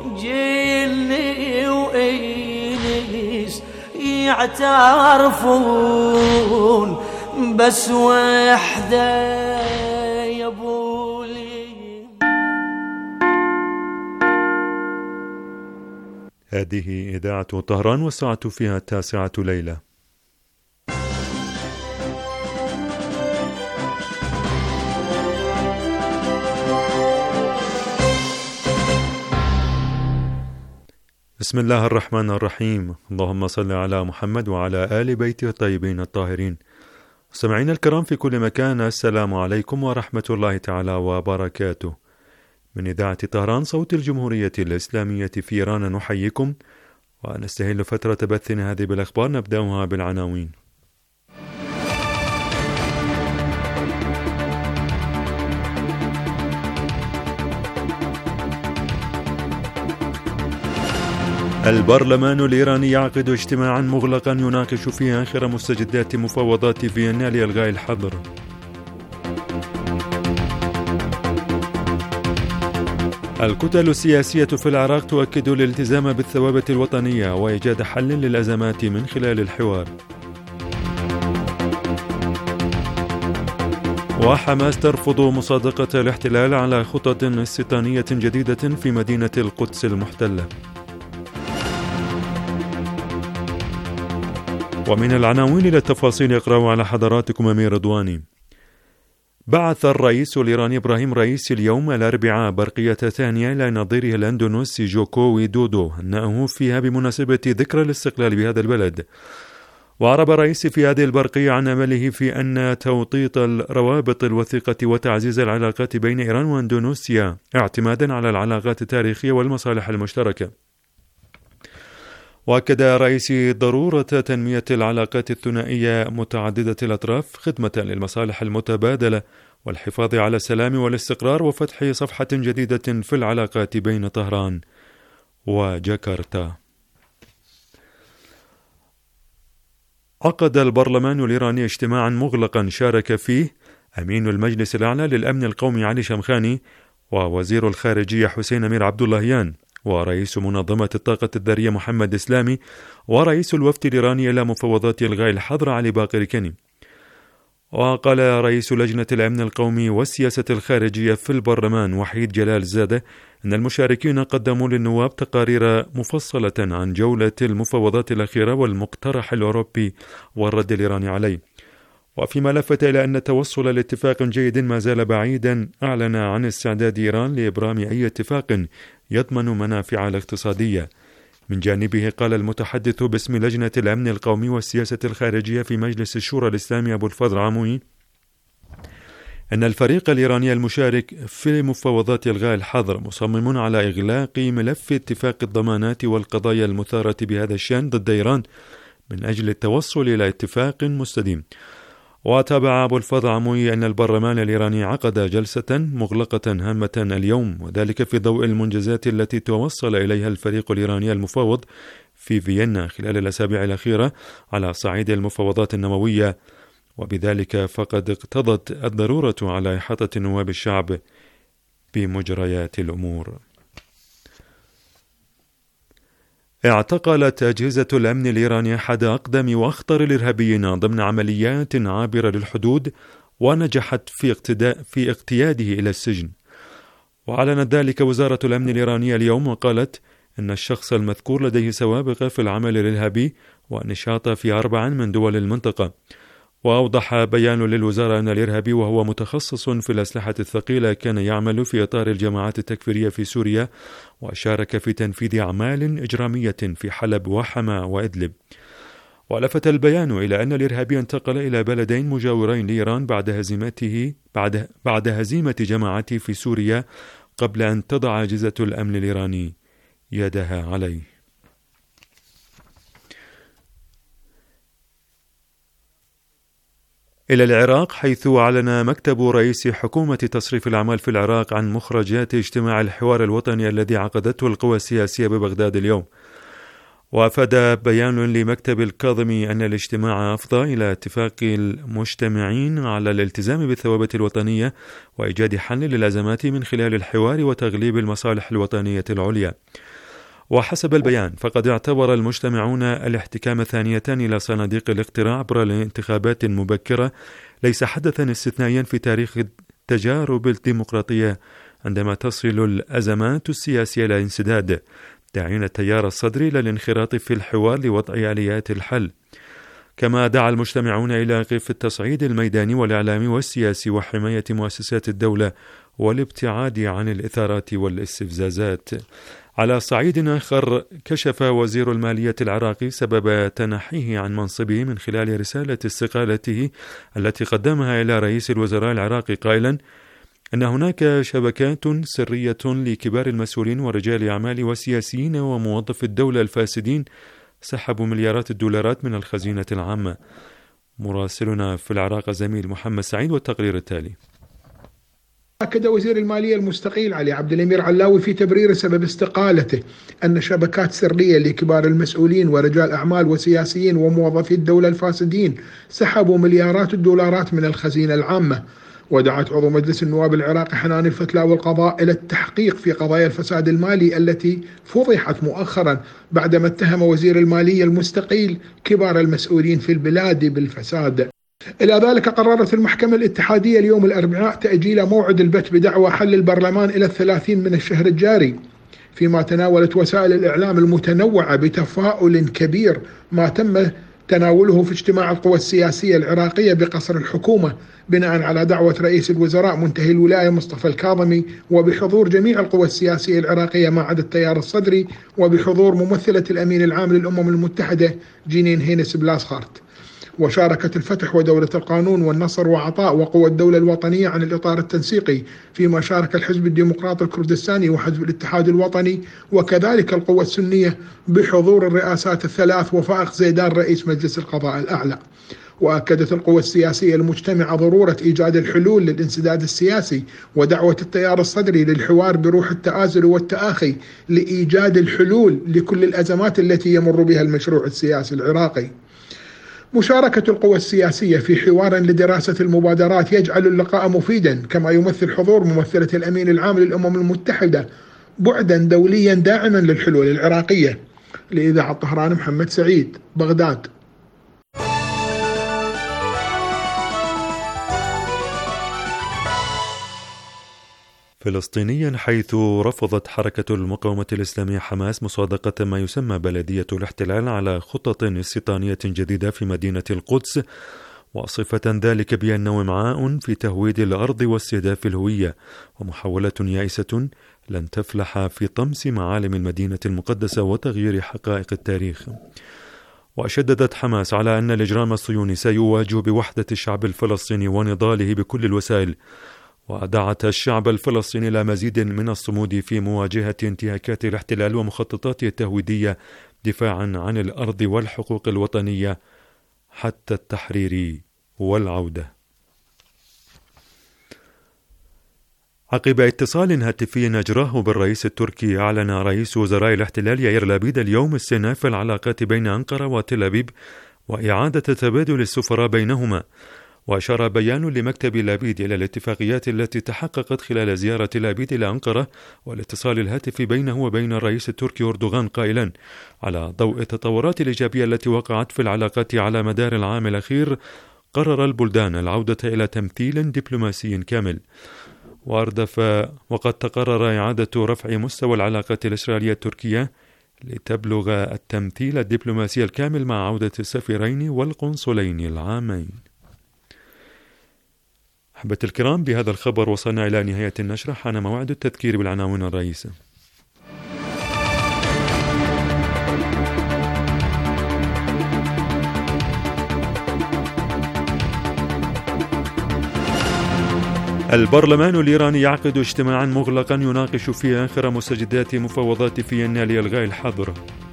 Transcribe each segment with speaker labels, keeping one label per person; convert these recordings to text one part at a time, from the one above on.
Speaker 1: جيلني وإنس يعترفون بس وحدة يا بولي.
Speaker 2: هذه إذاعة طهران والساعة فيها 9 ليلة. بسم الله الرحمن الرحيم. اللهم صل على محمد وعلى آل بيته الطيبين الطاهرين. مستمعينا الكرام في كل مكان، السلام عليكم ورحمة الله تعالى وبركاته. من إذاعة طهران صوت الجمهورية الإسلامية في إيران نحييكم ونستهل فترة بثنا هذه بالأخبار. نبدأها بالعناوين. البرلمان الإيراني يعقد اجتماعا مغلقا يناقش فيه آخر مستجدات مفاوضات فيينا لإلغاء الحظر. الكتل السياسية في العراق تؤكد الالتزام بالثوابت الوطنية وإيجاد حل للأزمات من خلال الحوار. وحماس ترفض مصادقة الاحتلال على خطط استيطانية جديدة في مدينة القدس المحتلة. ومن العناوين إلى التفاصيل يقرأ على حضراتكم أمير رضواني. بعث الرئيس الإيراني إبراهيم رئيسي اليوم الأربعاء برقية ثانية إلى نظيره الأندونيسي جوكو ويدودو أنه فيها بمناسبة ذكرى الاستقلال بهذا البلد. وعرب الرئيس في هذه البرقية عن أمله في أن توطيط الروابط الوثيقة وتعزيز العلاقات بين إيران وأندونيسيا اعتمادا على العلاقات التاريخية والمصالح المشتركة. وأكد رئيسي ضرورة تنمية العلاقات الثنائية متعددة الأطراف خدمة للمصالح المتبادلة والحفاظ على السلام والاستقرار وفتح صفحة جديدة في العلاقات بين طهران وجاكرتا. عقد البرلمان الإيراني اجتماعا مغلقا شارك فيه أمين المجلس الأعلى للأمن القومي علي شمخاني ووزير الخارجية حسين أمير عبد اللهيان ورئيس منظمة الطاقة الذرية محمد إسلامي ورئيس الوفد الإيراني إلى مفاوضات إلغاء الحظر علي باقر كني. وقال رئيس لجنة الأمن القومي والسياسة الخارجية في البرلمان وحيد جلال زادة أن المشاركين قدموا للنواب تقارير مفصلة عن جولة المفاوضات الأخيرة والمقترح الأوروبي والرد الإيراني عليه. وفيما لفت إلى أن التوصل لاتفاق جيد ما زال بعيدا، أعلن عن استعداد إيران لإبرام أي اتفاق يضمن منافع الاقتصادية. من جانبه قال المتحدث باسم لجنة الأمن القومي والسياسة الخارجية في مجلس الشورى الإسلامي أبو الفضل عموي أن الفريق الإيراني المشارك في مفاوضات إلغاء الحظر مصمم على إغلاق ملف اتفاق الضمانات والقضايا المثارة بهذا الشأن ضد إيران من أجل التوصل إلى اتفاق مستديم. وتابع أبو الفضل عموي أن البرلمان الإيراني عقد جلسة مغلقة هامة اليوم، وذلك في ضوء المنجزات التي توصل إليها الفريق الإيراني المفاوض في فيينا خلال الأسابيع الأخيرة على صعيد المفاوضات النووية، وبذلك فقد اقتضت الضرورة على إحاطة نواب الشعب بمجريات الأمور. اعتقلت أجهزة الأمن الإيراني أحد أقدم وأخطر الإرهابيين ضمن عمليات عابرة للحدود، ونجحت في اقتياده إلى السجن. وأعلنت ذلك وزارة الأمن الإيرانية اليوم وقالت إن الشخص المذكور لديه سوابق في العمل الإرهابي ونشاط في 4 من دول المنطقة. وأوضح بيان للوزارة أن الإرهابي وهو متخصص في الأسلحة الثقيلة كان يعمل في إطار الجماعات التكفيرية في سوريا، وشارك في تنفيذ أعمال إجرامية في حلب وحما وإدلب. ولفت البيان إلى أن الإرهابي انتقل إلى بلدين مجاورين لإيران بعد هزيمة جماعته في سوريا قبل أن تضع أجهزة الأمن الإيراني يدها عليه. إلى العراق، حيث أعلن مكتب رئيس حكومة تصريف الأعمال في العراق عن مخرجات اجتماع الحوار الوطني الذي عقدته القوى السياسية ببغداد اليوم. وأفاد بيان لمكتب الكاظمي أن الاجتماع أفضى إلى اتفاق المجتمعين على الالتزام بالثوابت الوطنية وإيجاد حل للأزمات من خلال الحوار وتغليب المصالح الوطنية العليا. وحسب البيان فقد اعتبر المجتمعون الاحتكام ثانية إلى صناديق الاقتراع عبر الانتخابات مبكرة ليس حدثا استثنائيا في تاريخ التجارب الديمقراطية عندما تصل الأزمات السياسية إلى انسداد، داعين التيار الصدري إلى الانخراط في الحوار لوضع آليات الحل. كما دعا المجتمعون إلى وقف التصعيد الميداني والإعلامي والسياسي وحماية مؤسسات الدولة والابتعاد عن الإثارات والاستفزازات. على صعيد آخر، كشف وزير المالية العراقي سبب تنحيه عن منصبه من خلال رسالة استقالته التي قدمها إلى رئيس الوزراء العراقي قائلا أن هناك شبكات سرية لكبار المسؤولين ورجال أعمال وسياسيين وموظفي الدولة الفاسدين سحبوا مليارات الدولارات من الخزينة العامة. مراسلنا في العراق زميل محمد سعيد والتقرير التالي.
Speaker 3: أكد وزير المالية المستقيل علي عبد الأمير علاوي في تبرير سبب استقالته أن شبكات سرية لكبار المسؤولين ورجال أعمال وسياسيين وموظفي الدولة الفاسدين سحبوا مليارات الدولارات من الخزينة العامة. ودعت عضو مجلس النواب العراقي حنان الفتلاوي القضاء إلى التحقيق في قضايا الفساد المالي التي فضحت مؤخرا بعدما اتهم وزير المالية المستقيل كبار المسؤولين في البلاد بالفساد. إلى ذلك قررت المحكمة الاتحادية اليوم الأربعاء تأجيل موعد البت بدعوى حل البرلمان إلى 30 من الشهر الجاري، فيما تناولت وسائل الإعلام المتنوعة بتفاؤل كبير ما تم تناوله في اجتماع القوى السياسية العراقية بقصر الحكومة بناء على دعوة رئيس الوزراء منتهي الولاية مصطفى الكاظمي، وبحضور جميع القوى السياسية العراقية ما عدا التيار الصدري، وبحضور ممثلة الأمين العام للأمم المتحدة جنين هينس بلاسخارت. وشاركت الفتح ودولة القانون والنصر وعطاء وقوى الدولة الوطنية عن الإطار التنسيقي، فيما شارك الحزب الديمقراطي الكردستاني وحزب الاتحاد الوطني وكذلك القوى السنية بحضور الرئاسات الثلاث وفائق زيدان رئيس مجلس القضاء الأعلى. وأكدت القوى السياسية المجتمعة ضرورة إيجاد الحلول للانسداد السياسي ودعوة التيار الصدري للحوار بروح التآزر والتآخي لإيجاد الحلول لكل الأزمات التي يمر بها المشروع السياسي العراقي. مشاركة القوى السياسية في حوار لدراسة المبادرات يجعل اللقاء مفيدا، كما يمثل حضور ممثلة الأمين العام للأمم المتحدة بعدا دوليا داعما للحلول العراقية. لإذاعة طهران محمد سعيد، بغداد.
Speaker 2: فلسطينيا، حيث رفضت حركة المقاومة الإسلامية حماس مصادقة ما يسمى بلدية الاحتلال على خطط استيطانية جديدة في مدينة القدس، وصفة ذلك بأنه إمعاء في تهويد الأرض واستهداف الهوية، ومحاولة يائسة لن تفلح في طمس معالم المدينة المقدسة وتغيير حقائق التاريخ. وشددت حماس على أن الإجرام الصهيوني سيواجه بوحدة الشعب الفلسطيني ونضاله بكل الوسائل، ودعت الشعب الفلسطيني إلى مزيد من الصمود في مواجهة انتهاكات الاحتلال ومخططاته التهويدية دفاعا عن الأرض والحقوق الوطنية حتى التحرير والعودة. عقب اتصال هاتفي أجراه بالرئيس التركي، أعلن رئيس وزراء الاحتلال يائير لابيد اليوم استئناف العلاقات بين أنقرة وتل أبيب وإعادة تبادل السفراء بينهما. وأشار بيان لمكتب لابيد إلى الاتفاقيات التي تحققت خلال زيارة لابيد إلى أنقرة والاتصال الهاتفي بينه وبين الرئيس التركي أردوغان، قائلا: على ضوء التطورات الإيجابية التي وقعت في العلاقات على مدار العام الأخير، قرر البلدان العودة إلى تمثيل دبلوماسي كامل. وقد تقرر إعادة رفع مستوى العلاقات الإسرائيلية التركية لتبلغ التمثيل الدبلوماسي الكامل مع عودة السفيرين والقنصلين العامين. أحبة الكرام، بهذا الخبر وصلنا إلى نهاية النشرة. حان موعد التذكير بالعناوين الرئيسة. البرلمان الإيراني يعقد اجتماعا مغلقا يناقش فيه آخر مستجدات مفاوضات فيينا لإلغاء الحظر.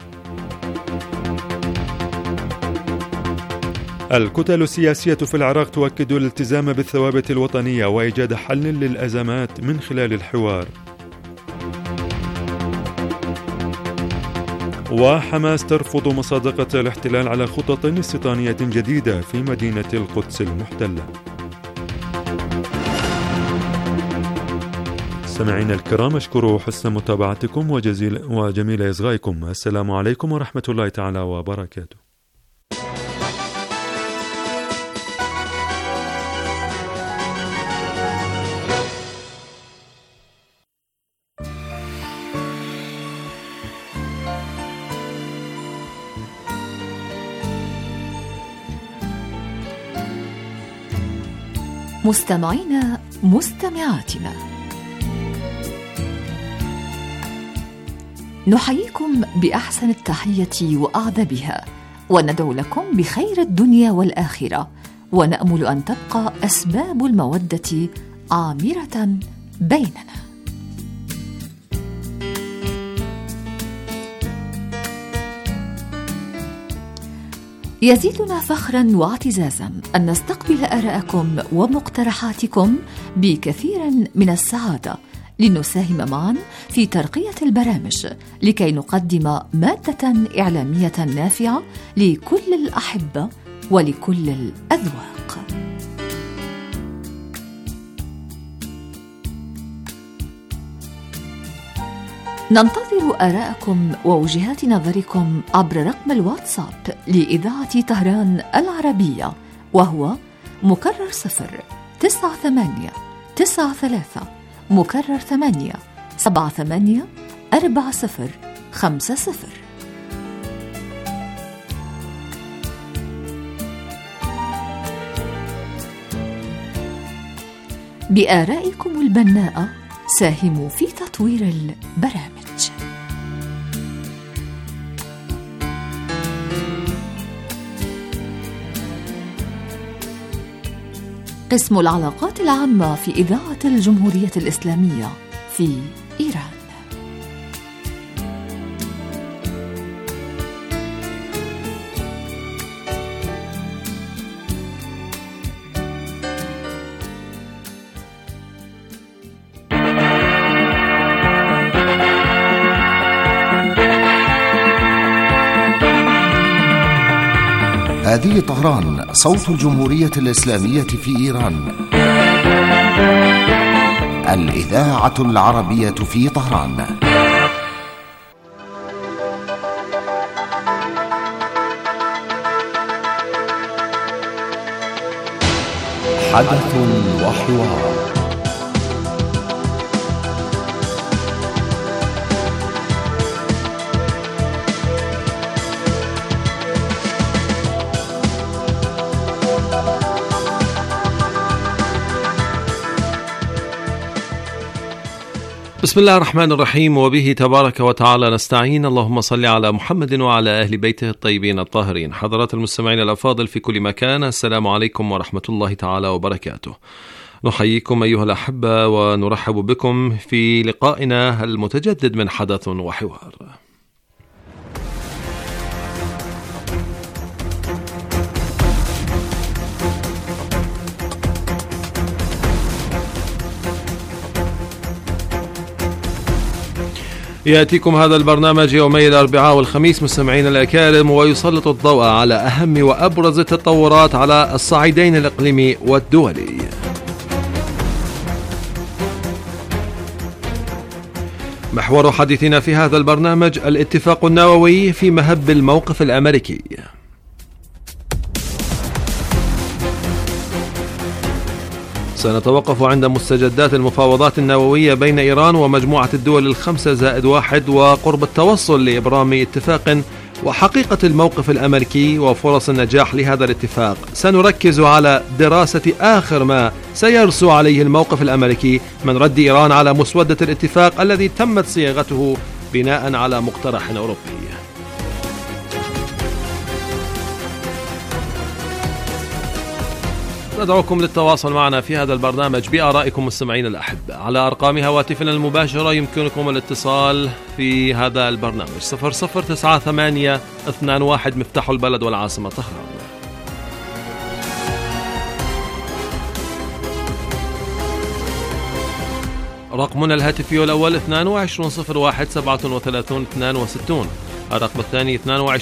Speaker 2: الكتل السياسية في العراق تؤكد الالتزام بالثوابت الوطنية وإيجاد حل للأزمات من خلال الحوار. وحماس ترفض مصادقة الاحتلال على خطط استيطانية جديدة في مدينة القدس المحتلة. مستمعينا الكرام، أشكر حسن متابعتكم وجميل إصغائكم. السلام عليكم ورحمة الله تعالى وبركاته.
Speaker 4: مستمعينا مستمعاتنا، نحييكم بأحسن التحية وأعذبها، وندعو لكم بخير الدنيا والآخرة، ونأمل أن تبقى أسباب المودة عامرة بيننا. يزيدنا فخرا واعتزازا أن نستقبل آراءكم ومقترحاتكم بكثير من السعادة، لنساهم معا في ترقية البرامج لكي نقدم مادة إعلامية نافعة لكل الأحبة ولكل الأذواق. ننتظر آراءكم ووجهات نظركم عبر رقم الواتساب لإذاعة طهران العربية، وهو مكرر 09893 مكرر 8784050. بآرائكم البناءة ساهموا في تطوير البرامج. قسم العلاقات العامة في إذاعة الجمهورية الإسلامية في إيران.
Speaker 5: هذه طهران، صوت الجمهورية الإسلامية في إيران، الإذاعة العربية في طهران. حدث وحوار.
Speaker 6: بسم الله الرحمن الرحيم، وبه تبارك وتعالى نستعين. اللهم صل على محمد وعلى أهل بيته الطيبين الطاهرين. حضرات المستمعين الأفاضل في كل مكان، السلام عليكم ورحمة الله تعالى وبركاته. نحييكم أيها الأحبة ونرحب بكم في لقائنا المتجدد من حدث وحوار. يأتيكم هذا البرنامج يومي الأربعاء والخميس مستمعين الأكارم، ويسلط الضوء على أهم وأبرز التطورات على الصعيدين الإقليمي والدولي. محور حديثنا في هذا البرنامج الاتفاق النووي في مهب الموقف الأمريكي. سنتوقف عند مستجدات المفاوضات النووية بين إيران ومجموعة الدول ال5+1 وقرب التوصل لإبرام اتفاق، وحقيقة الموقف الأمريكي وفرص النجاح لهذا الاتفاق. سنركز على دراسة آخر ما سيرسو عليه الموقف الأمريكي من رد إيران على مسودة الاتفاق الذي تمت صياغته بناء على مقترح أوروبي. ندعوكم للتواصل معنا في هذا البرنامج بآرائكم مستمعين الأحبة على أرقام هواتفنا المباشرة. يمكنكم الاتصال في هذا البرنامج 009821 مفتاح البلد والعاصمة طهران. رقمنا الهاتفي الأول 2201373262، الرقم الثاني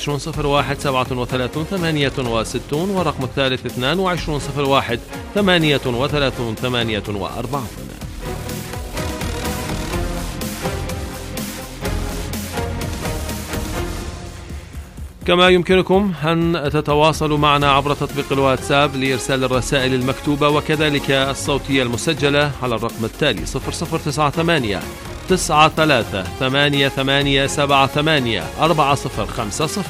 Speaker 6: 22013738، والرقم الثالث 22013848. كما يمكنكم أن تتواصلوا معنا عبر تطبيق الواتساب لإرسال الرسائل المكتوبة وكذلك الصوتية المسجلة على الرقم التالي 0098 93 88 78 4050.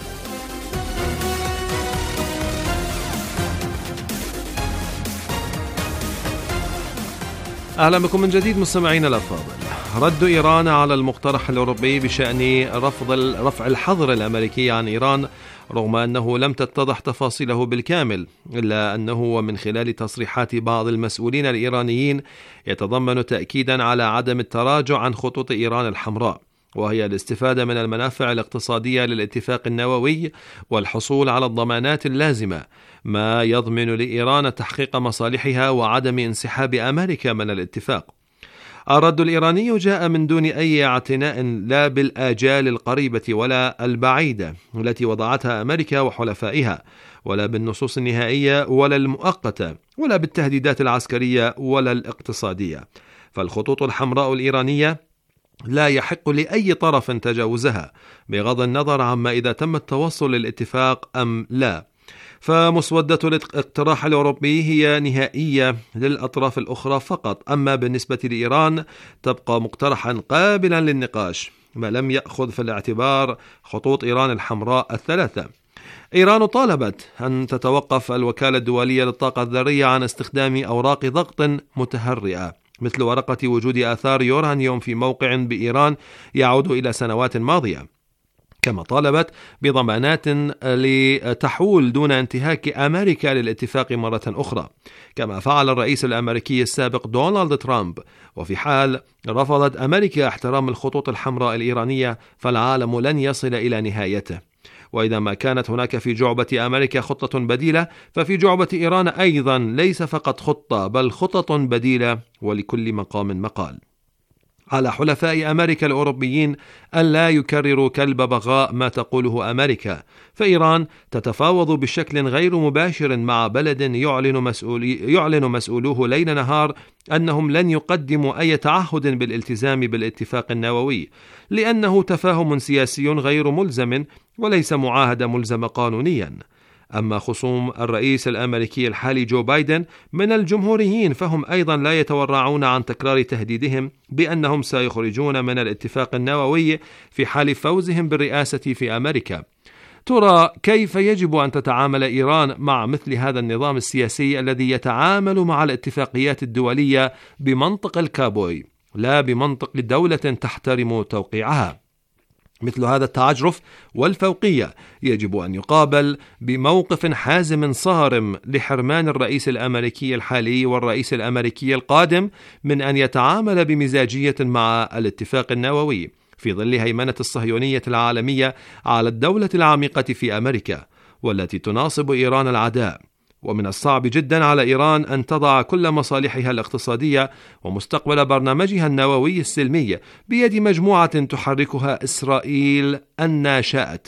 Speaker 6: أهلا بكم من جديد مستمعينا الأفاضل. رد إيران على المقترح الأوروبي بشأن رفع الحظر الأمريكي عن إيران رغم أنه لم تتضح تفاصيله بالكامل، إلا أنه ومن خلال تصريحات بعض المسؤولين الإيرانيين يتضمن تأكيدا على عدم التراجع عن خطوط إيران الحمراء، وهي الاستفادة من المنافع الاقتصادية للاتفاق النووي والحصول على الضمانات اللازمة، ما يضمن لإيران تحقيق مصالحها وعدم انسحاب أمريكا من الاتفاق. الرد الإيراني جاء من دون أي اعتناء لا بالآجال القريبة ولا البعيدة التي وضعتها أمريكا وحلفائها، ولا بالنصوص النهائية ولا المؤقتة، ولا بالتهديدات العسكرية ولا الاقتصادية. فالخطوط الحمراء الإيرانية لا يحق لأي طرف تجاوزها بغض النظر عما إذا تم التوصل للاتفاق أم لا. فمسودة الاقتراح الأوروبي هي نهائية للأطراف الأخرى فقط، أما بالنسبة لإيران تبقى مقترحا قابلا للنقاش ما لم يأخذ في الاعتبار خطوط إيران الحمراء الثلاثة. إيران طالبت أن تتوقف الوكالة الدولية للطاقة الذرية عن استخدام أوراق ضغط متهرئة مثل ورقة وجود آثار يورانيوم في موقع بإيران يعود إلى سنوات ماضية، كما طالبت بضمانات لتحول دون انتهاك أمريكا للاتفاق مرة أخرى، كما فعل الرئيس الأمريكي السابق دونالد ترامب. وفي حال رفضت أمريكا احترام الخطوط الحمراء الإيرانية فالعالم لن يصل إلى نهايته. وإذا ما كانت هناك في جعبة أمريكا خطة بديلة، ففي جعبة إيران أيضا ليس فقط خطة بل خطط بديلة، ولكل مقام مقال. على حلفاء أمريكا الأوروبيين أن لا يكرروا كالببغاء ما تقوله أمريكا، فإيران تتفاوض بشكل غير مباشر مع بلد يعلن مسؤولوه ليل نهار أنهم لن يقدموا أي تعهد بالالتزام بالاتفاق النووي، لأنه تفاهم سياسي غير ملزم وليس معاهدة ملزمة قانونيا. أما خصوم الرئيس الأمريكي الحالي جو بايدن من الجمهوريين فهم أيضا لا يتورعون عن تكرار تهديدهم بأنهم سيخرجون من الاتفاق النووي في حال فوزهم بالرئاسة في أمريكا. ترى كيف يجب أن تتعامل إيران مع مثل هذا النظام السياسي الذي يتعامل مع الاتفاقيات الدولية بمنطق الكابوي لا بمنطق دولة تحترم توقيعها؟ مثل هذا التعجرف والفوقية يجب أن يقابل بموقف حازم صارم لحرمان الرئيس الأمريكي الحالي والرئيس الأمريكي القادم من أن يتعامل بمزاجية مع الاتفاق النووي في ظل هيمنة الصهيونية العالمية على الدولة العميقة في أمريكا والتي تناصب إيران العداء. ومن الصعب جدا على إيران أن تضع كل مصالحها الاقتصادية ومستقبل برنامجها النووي السلمي بيد مجموعة تحركها إسرائيل أن شاءت.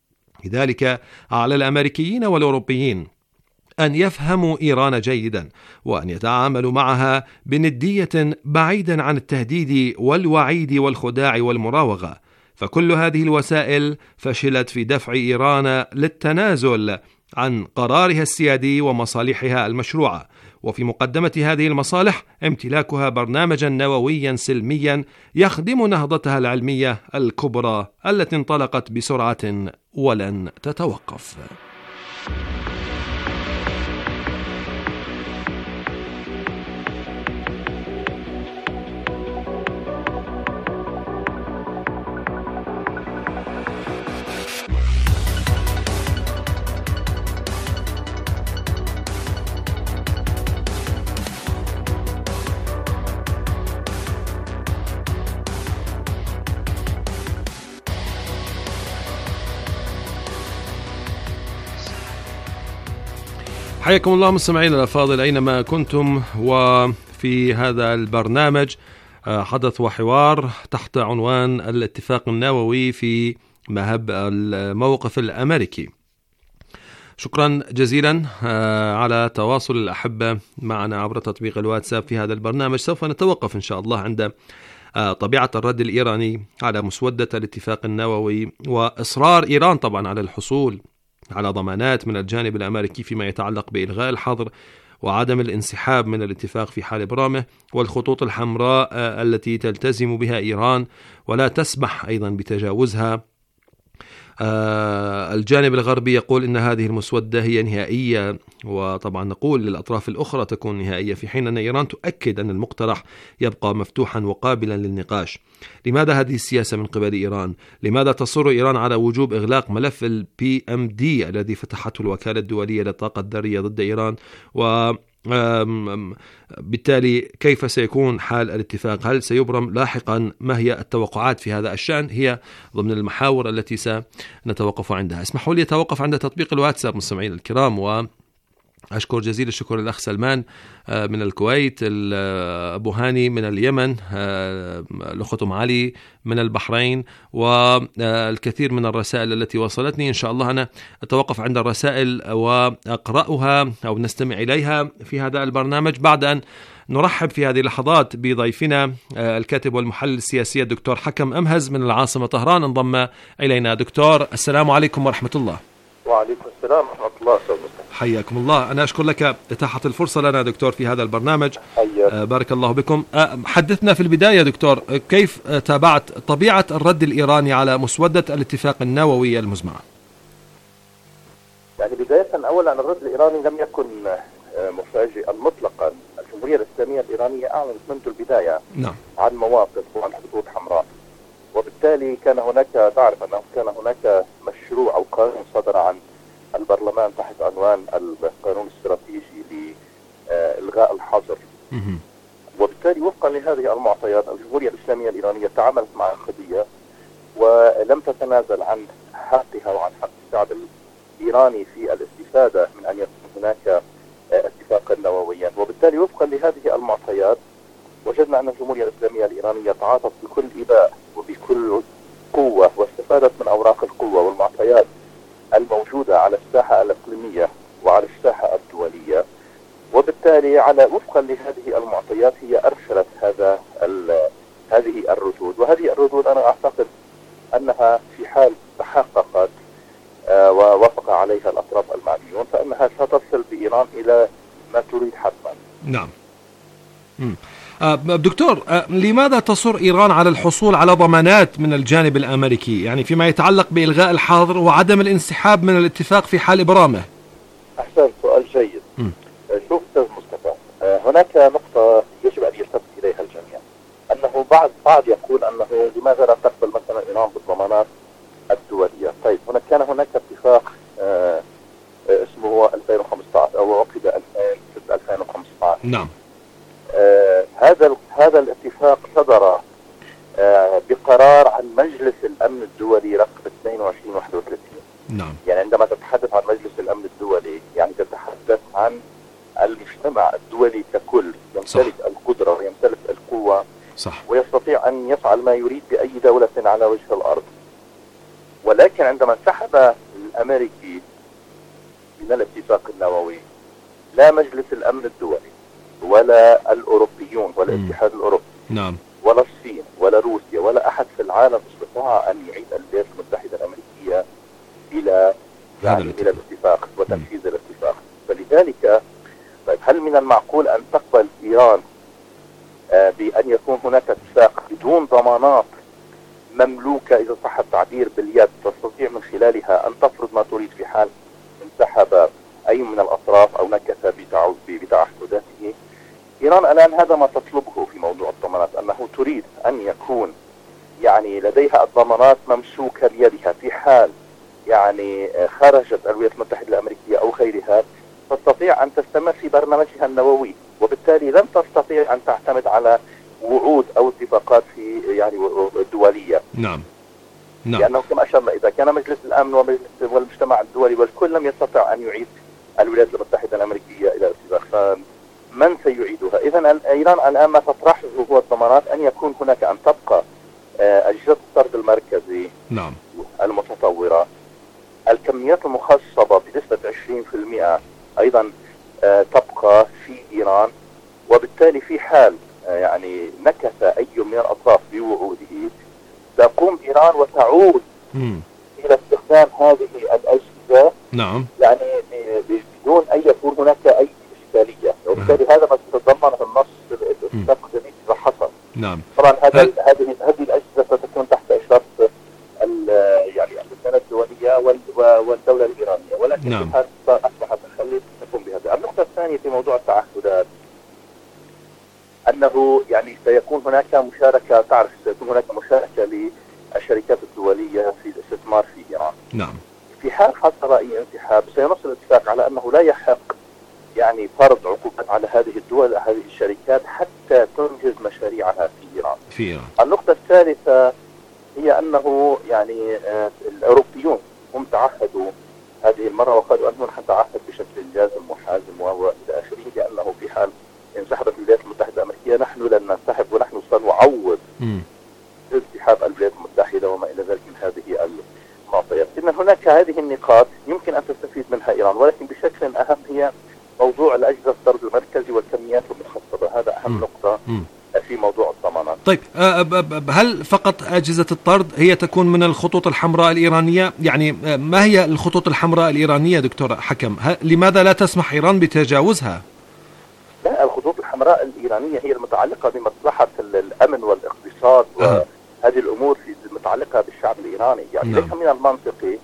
Speaker 6: لذلك على الأمريكيين والأوروبيين أن يفهموا إيران جيدا وأن يتعاملوا معها بندية بعيدا عن التهديد والوعيد والخداع والمراوغة، فكل هذه الوسائل فشلت في دفع إيران للتنازل عن قرارها السيادي ومصالحها المشروعة، وفي مقدمة هذه المصالح امتلاكها برنامجا نوويا سلميا يخدم نهضتها العلمية الكبرى التي انطلقت بسرعة ولن تتوقف. حياكم الله مستمعينا الأفاضل أينما كنتم، وفي هذا البرنامج حدث وحوار تحت عنوان الاتفاق النووي في مهب الموقف الأمريكي. شكرا جزيلا على تواصل الأحبة معنا عبر تطبيق الواتساب في هذا البرنامج. سوف نتوقف إن شاء الله عند طبيعة الرد الإيراني على مسودة الاتفاق النووي، وإصرار إيران طبعا على الحصول على ضمانات من الجانب الأمريكي فيما يتعلق بإلغاء الحظر وعدم الانسحاب من الاتفاق في حال إبرامه، والخطوط الحمراء التي تلتزم بها إيران ولا تسمح أيضا بتجاوزها. الجانب الغربي يقول إن هذه المسودة هي نهائية، وطبعا نقول للأطراف الأخرى تكون نهائية، في حين أن إيران تؤكد أن المقترح يبقى مفتوحا وقابلا للنقاش. لماذا هذه السياسة من قبل إيران؟ لماذا تصر إيران على وجوب إغلاق ملف ال PMD الذي فتحته الوكالة الدولية للطاقة الذرية ضد إيران؟ بالتالي كيف سيكون حال الاتفاق؟ هل سيبرم لاحقا؟ ما هي التوقعات في هذا الشأن؟ هي ضمن المحاور التي سنتوقف عندها. اسمحوا لي أتوقف عند تطبيق الواتساب مستمعين الكرام، وأشكر جزيل الشكر للأخ سلمان من الكويت، أبو هاني من اليمن، الأخت أم علي من البحرين، والكثير من الرسائل التي وصلتني. إن شاء الله أنا أتوقف عند الرسائل وأقرأها أو نستمع إليها في هذا البرنامج، بعد أن نرحب في هذه اللحظات بضيفنا الكاتب والمحلل السياسي الدكتور حكم أمهز من العاصمة طهران، انضم إلينا. دكتور السلام عليكم ورحمة الله.
Speaker 7: وعليكم السلام ورحمة الله.
Speaker 6: حياكم الله. أنا أشكر لك إتاحة الفرصة لنا دكتور في هذا البرنامج. بارك الله بكم. حدثنا في البداية دكتور، كيف تابعت طبيعة الرد الإيراني على مسودة الاتفاق النووي المزمع؟
Speaker 7: يعني بداية أولا الرد الإيراني لم يكن مفاجئا مطلقا. الجمهورية الإسلامية الإيرانية أعلنت منذ البداية عن مواقف وعن خطوط حمراء، وبالتالي كان هناك، تعرف أنه كان هناك مشروع أو قانون صدر عن البرلمان تحت عنوان القانون الاستراتيجي لإلغاء الحظر، وبالتالي وفقا لهذه المعطيات الجمهورية الإسلامية الإيرانية تعاملت مع القضية ولم تتنازل عن حقها وعن حق الشعب الإيراني في الاستفادة من أن يكون هناك اتفاقا نوويا. وبالتالي وفقا لهذه المعطيات وجدنا أن الجمهورية الإسلامية الإيرانية تعاطت بكل إباء وبكل قوة واستفادت من أوراق القوة والمعطيات الموجودة على الساحة الإقليمية وعلى الساحة الدولية، وبالتالي على وفقا لهذه المعطيات هي أرسلت هذه الردود. وهذه الردود أنا أعتقد أنها في حال تحققت ووافق عليها الأطراف المعنيون فإنها ستصل بإيران إلى ما تريد حتما.
Speaker 6: نعم. دكتور، لماذا تصر إيران على الحصول على ضمانات من الجانب الأمريكي، يعني فيما يتعلق بإلغاء الحظر وعدم الانسحاب من الاتفاق في حال إبرامه؟
Speaker 7: أحسن، سؤال جيد. شوف أستاذ مصطفى، هناك نقطة يجب أن يلتفت إليها الجميع، أنه بعض يقول أنه لماذا لا تقبل مثلا إيران بالضمانات الدولية. طيب كان هناك اتفاق اسمه 2015 أو عقد 2015.
Speaker 6: نعم.
Speaker 7: هذا الاتفاق صدر بقرار عن مجلس الأمن الدولي رقم 2231.
Speaker 6: نعم.
Speaker 7: يعني عندما تتحدث عن مجلس الأمن الدولي يعني تتحدث عن المجتمع الدولي ككل يمتلك القدرة ويمتلك القوة.
Speaker 6: صح.
Speaker 7: ويستطيع أن يفعل ما يريد بأي دولة على وجه الأرض. ولكن عندما انسحب الأمريكي من الاتفاق النووي لا مجلس الأمن الدولي ولا الأوروبيون ولا الاتحاد الأوروبي
Speaker 6: نعم
Speaker 7: ولا الصين ولا روسيا ولا أحد في العالم استطاع أن يعيد الولايات المتحدة الأمريكية إلى الاتفاق وتنفيذ الاتفاق. فلذلك طيب هل من المعقول أن تقبل إيران بأن يكون هناك اتفاق بدون ضمانات مملوكة إذا صح التعبير باليد تستطيع من خلالها أن تفرض ما تريد في حال انسحب أي من الأطراف أو نكث بتعهداته؟ إيران الآن هذا ما تطلبه في موضوع الضمانات، أنه تريد أن يكون يعني لديها الضمانات ممسوكة بيدها في حال يعني خرجت الولايات المتحدة الأمريكية أو غيرها تستطيع أن تستمر في برنامجها النووي، وبالتالي لن تستطيع أن تعتمد على وعود أو اتفاقات في يعني دولية.
Speaker 6: نعم.
Speaker 7: لأنه كما أشرنا إذا كان مجلس الأمن والمجتمع الدولي والكل لم يستطع أن يعيد الولايات المتحدة الأمريكية إلى الاتفاق فمن سيعيدها؟ إذن إيران الآن ما تطرحه هو الضمانات أن يكون هناك أن تبقى أجهزة الطرد المركزي
Speaker 6: نعم
Speaker 7: المتطورة، الكميات المخصبة بنسبة 20% أيضا تبقى في إيران، وبالتالي في حال يعني نكث أي من الأطراف بوعوده تقوم إيران وتعود إلى استخدام هذه الأجهزة
Speaker 6: نعم
Speaker 7: يعني بدون أن يكون هناك أي إشكالية، وبالتالي هذا ما تتضمنه النص الاتفاق الجديد إذا حصل.
Speaker 6: نعم.
Speaker 7: طبعا هذه الأجهزة ستكون تحت إشراف يعني اللجنة الدولية والدولة الإيرانية، ولكن
Speaker 6: نعم.
Speaker 7: أصبحت الخليج تقوم بهذا. النقطة الثانية في موضوع التعهدات أنه يعني سيكون هناك مشاركة، تعرف سيكون هناك مشاركة للشركات الدولية في الاستثمار في إيران.
Speaker 6: نعم.
Speaker 7: في حال حصل أي انسحاب سينص الاتفاق على أنه لا يحق يعني فرض عقوبات على هذه الدول هذه الشركات حتى تنجز مشاريعها في إيران. النقطة الثالثة هي أنه يعني الأوروبيون هم تعهدوا هذه المرة وقالوا أنهم حنتعهد بشكل جازم وحازم وإلى آخره، لأنه في حال انسحبت الولايات المتحدة الأمريكية نحن لن ننسحب ونحن سنعوض انسحاب الولايات المتحدة وما إلى ذلك من هذه المعطيات. إن هناك هذه النقاط يمكن أن تستفيد منها إيران، ولكن بشكل أهم هي موضوع الأجهزة الطرد المركزي والكميات المخصبة. هذا أهم نقطة في موضوع الضمانات.
Speaker 6: طيب هل فقط أجهزة الطرد هي تكون من الخطوط الحمراء الإيرانية؟ يعني ما هي الخطوط الحمراء الإيرانية دكتور حكم؟ لماذا لا تسمح إيران بتجاوزها؟
Speaker 7: لا، الخطوط الحمراء الإيرانية هي المتعلقة بمصلحة الأمن والاقتصاد وهذه الأمور المتعلقة بالشعب الإيراني. يعني ليس من المنطقي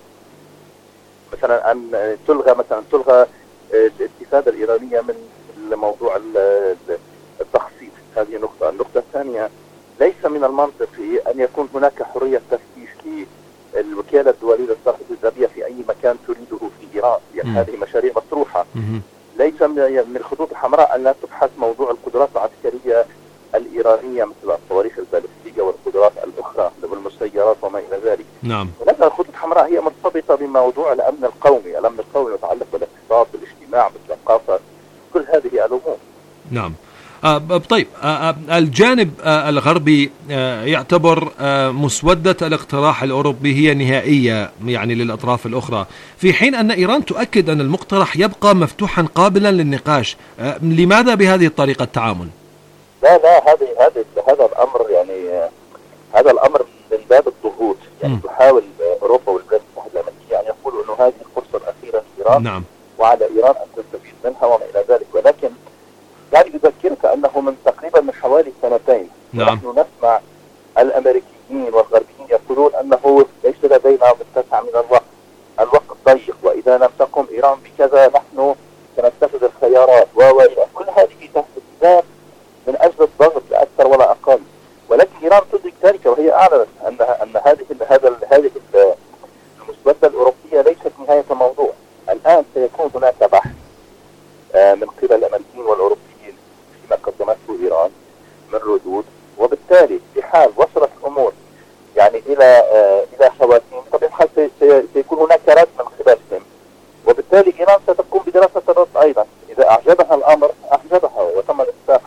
Speaker 7: مثلا أن تلغى الاستفادة الإيرانية من موضوع التخصيص. هذه نقطة. النقطة الثانية ليس من المنطقي أن يكون هناك حرية تفتيش للوكالة الدولية للصحة الغذائية في أي مكان تريده في إيران. يعني هذه مشاريع مطروحة. ليس من الخطوط الحمراء أن لا تبحث موضوع القدرات العسكرية الإيرانية مثل الصواريخ البالستية والقدرات الأخرى والمسيرات وما إلى ذلك.
Speaker 6: نعم.
Speaker 7: ولكن الخطوط الحمراء هي مرتبطة بموضوع الأمن القومي. الأمن القومي يتعلق بالاقتصاد، بالاجتماع، بالثقافة، كل هذه الأمور.
Speaker 6: نعم. طيب الجانب الغربي يعتبر مسودة الاقتراح الأوروبي هي نهائية يعني للأطراف الأخرى، في حين أن إيران تؤكد أن المقترح يبقى مفتوحا قابلا للنقاش. لماذا بهذه الطريقة التعامل؟
Speaker 7: لا هذا الأمر يعني هذا الأمر من باب الضغوط. يعني تحاول أوروبا والولايات المتحدة الأمريكية أن يقولوا أنه هذه الفرصة الأخيرة لإيران.
Speaker 6: نعم.
Speaker 7: وعلى إيران أن تستفيد منها وما إلى ذلك، ولكن يعني أذكرك أنه من تقريبا من حوالي سنتين نحن نسمع الأمريكيين والغربيين يقولون أنه ليس لدينا متسع من الوقت ضيق، وإذا لم تقم إيران بكذا نحن سنتخذ الخيارات كل هذه تحت الباب من أجل الضغط لا أكثر ولا أقل. ولكن إيران تدرك ذلك وهي أعلنت أن هذه المسودة الأوروبية ليست نهاية الموضوع. الآن سيكون هناك بحث من قبل الأمريكيين والأوروبيين فيما قدمته إيران من ردود، وبالتالي في حال وصلت الأمور يعني إلى خواتيم طبعا الحال سيكون هناك رد من قبلهم، وبالتالي إيران ستقوم بدراسة الرد أيضا. إذا أعجبها الأمر أعجبها وتم الاتفاق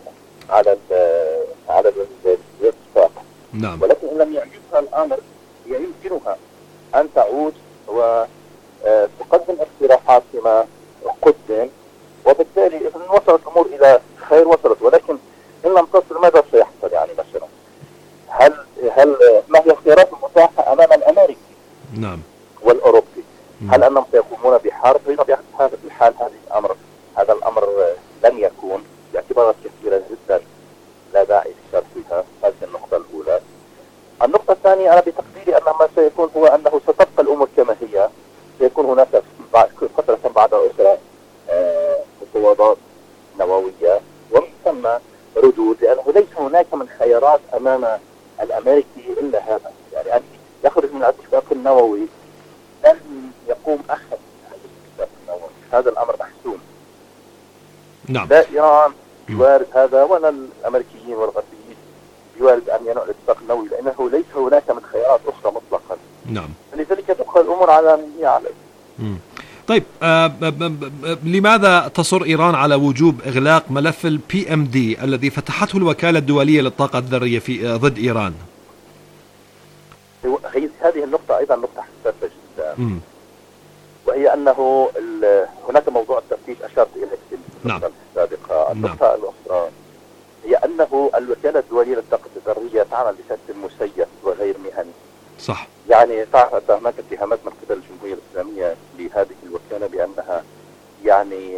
Speaker 7: على الاتفاق.
Speaker 6: نعم.
Speaker 7: ولكن إن لم يعجبها الأمر يمكنها أن تعود وتقدم اقتراحات فيما قدم، وبالتالي إذا وصلت الأمور إلى خير وصلت. ولكن إن لم تصل ماذا سيحصل؟ يعني مثلا هل ما هي الخيارات المتاحة أمام الأمريكي
Speaker 6: نعم
Speaker 7: والأوروبي؟ هل أنهم سيقومون بحرب؟ بحال هذا الأمر لن يكون باعتبارات كثيرة جدا لا داعي لشرحها. هذه النقطة الأولى. النقطة الثانية أنا بتقديري أن ما سيكون هو أنه ستبقى الأمور كما هي. سيكون هناك فترة بعد أسرة مفاوضات نووية ومن ثم ردود، لأنه ليس هناك من خيارات أمام الأمريكي إلا هذا. يعني أن يخرج من الاتفاق النووي لن يقوم أحد بهذا الاتفاق النووي. هذا الأمر محسوم.
Speaker 6: نعم.
Speaker 7: لا إيران يوارد هذا ولا الأمريكيين والغربيين يوارد أن ينوع الاتفاق النووي، لأنه ليس هناك من خيارات أخرى مطلقا.
Speaker 6: نعم.
Speaker 7: لذلك تدخل الأمور على من هي عليه.
Speaker 6: طيب لماذا تصر إيران على وجوب إغلاق ملف PMD الذي فتحته الوكالة الدولية للطاقة الذرية في ضد إيران؟
Speaker 7: هذه النقطة أيضا نقطة حساسة جدا. وهي أنه هناك موضوع التفتيش أشرت إليه في النقطة السابقة. النقطة الأخرى هي أنه الوكالة الدولية للطاقة الذرية تعمل بشكل مسيس وغير مهني.
Speaker 6: صح.
Speaker 7: يعني تعرف أن هناك اتهامات من قبل الجمهورية الإسلامية لهذه الوكالة بأنها يعني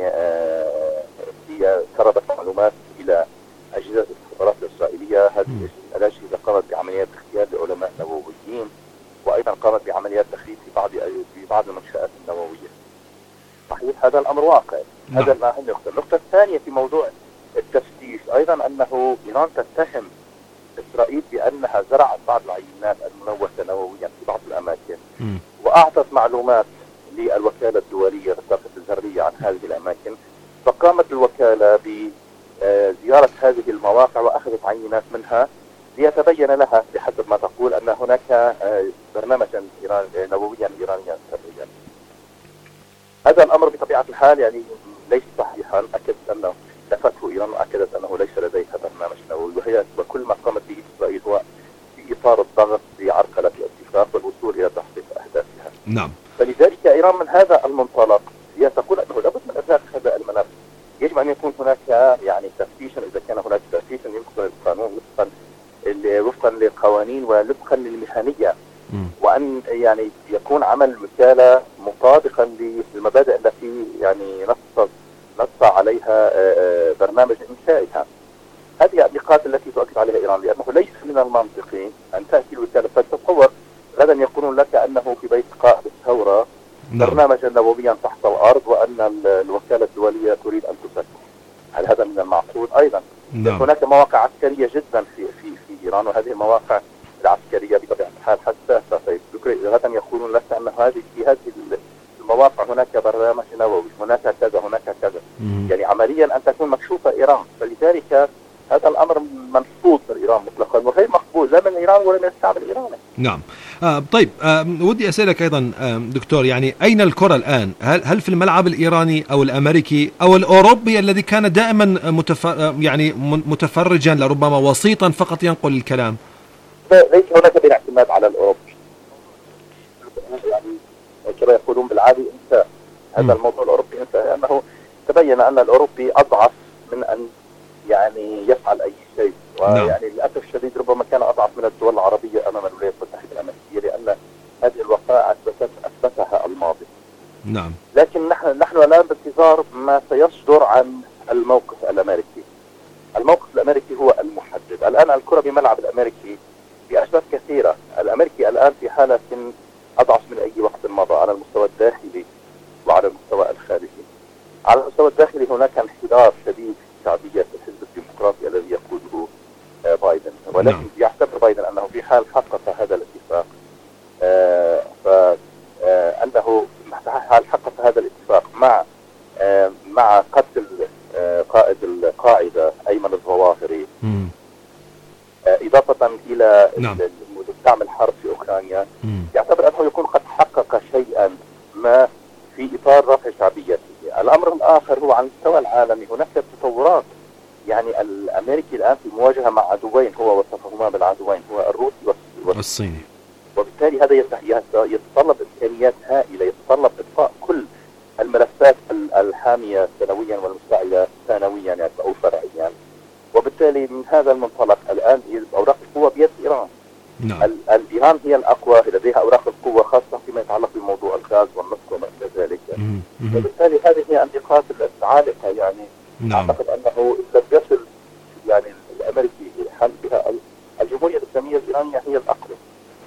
Speaker 7: هي سردت معلومات إلى أجهزة الاستخبارات الإسرائيلية. هذه الأجهزة قامت بعمليات اغتيال لعلماء نوويين، وأيضا قامت بعمليات تخريب في بعض المنشآت النووية. صحيح، هذا الأمر واقع. هذا ما هم يقتل. النقطة الثانية في موضوع التفتيش أيضا أنه إيران تتهم إسرائيل بأنها زرعت بعض العينات الملوثة نوويا في بعض الأماكن، وأعطت معلومات للوكالة الدولية للطاقة الذرية عن هذه الأماكن، فقامت الوكالة بزيارة هذه المواقع وأخذت عينات منها ليتبين لها بحسب ما تقول أن هناك برنامجا نوويا إيرانيا سريا. هذا الأمر بطبيعة الحال يعني ليس صحيحا. أكدت أنه نفته إيران وأكدت أنه ليس لديها برنامج نووي، وكل ما قامت به إسرائيل هو في إطار الضغط لعرقلة الاتفاق والوصول إلى تحقيق أهدافها.
Speaker 6: نعم.
Speaker 7: فلذلك إيران من هذا المنطلق هي تقول أنه لابد من إطلاق هذا الملف. يجب أن يكون هناك يعني تفتيشا، إذا كان هناك تفتيشا يمكن القانون وفقا للقوانين ووفقا للمهنية، وأن يعني يكون عمل الوكالة مطابقا للمبادئ التي يعني نص عليها برنامج إنشائها. هذه النقاط التي تؤكد عليها إيران، لأنه ليس من المنطقي أن تأتي الوكالة فتتصور غدا يقولون لك أنه في بيت قائد الثورة برنامجا نوويا تحت الأرض وأن الوكالة الدولية تريد أن تسكت. هل هذا من المعقول؟ أيضا هناك مواقع عسكرية جدا في إيران، وهذه المواقع العسكرية بطبيعة الحال حساسة. غدا يقولون لك أن في هذه المواقع هناك برنامج نووي، هناك كذا هناك كذا. يعني عمليا أن تكون مكشوفة إيران. فلذلك هذا الأمر مرفوض من إيران مطلقا وغير مقبول لا من إيران ولا من الشعب الإيراني.
Speaker 6: نعم. طيب، ودي أسألك أيضا دكتور، يعني أين الكرة الآن؟ هل في الملعب الإيراني أو الأمريكي أو الأوروبي الذي كان دائما متفرجا لربما وسيطا فقط ينقل الكلام؟
Speaker 7: ليس هناك اعتماد على الأوروبي. يعني كما يقولون بالعادي انت هذا الموضوع الأوروبي انت، لأنه تبين أن الأوروبي أضعف من أن يعني يفعل أي شيء. ويعني للأسف الشديد ربما كان أضعف من الدول العربية أمام الولايات المتحدة الأمريكية، لأن هذه الوقائع أثبتها الماضي.
Speaker 6: نعم.
Speaker 7: لكن نحن الآن بانتظار ما سيصدر عن الموقف الأمريكي. الموقف الأمريكي هو المحدد. الآن الكرة بملعب الأمريكي بأسباب كثيرة. الأمريكي الآن في حالة أضعف من أي وقت مضى على المستوى الداخلي وعلى المستوى الخارجي. على المستوى الداخلي هناك انحدار شديد في شعبية الحزب الديمقراطي الذي يقوده بايدن، ولكن يعتبر بايدن أنه في حال حقق هذا الاتفاق فأنه حال حقق هذا الاتفاق مع قتل قائد القاعدة أيمن الظواهري، إضافة إلى دعم الحرب في أوكرانيا، يعتبر أنه يكون قد حقق شيئا ما في إطار رفع شعبيته. الأمر الآخر هو على المستوى العالمي. هناك تطورات. يعني الأمريكي الآن في مواجهة مع عدوين هو وصفهما بالعدوين، هو الروسي والصيني. وبالتالي هذا يتطلب إمكانيات هائلة، يتطلب إطفاء كل الملفات الحامية سنويا والمشتعلة ثانويا أو فرعيا. وبالتالي من هذا المنطلق الآن أوراق القوة بيد إيران. إيران هي الأقوى، لديها أوراق القوة خاصة فيما يتعلق بموضوع الغاز والنفط وما إلى ذلك. وبالتالي هذه هي النقاط العالقة. يعني أعتقد أنه لم يصل يعني الأمريكي الحل بها الجمهورية الإسلامية الإيرانية هي الأقوى.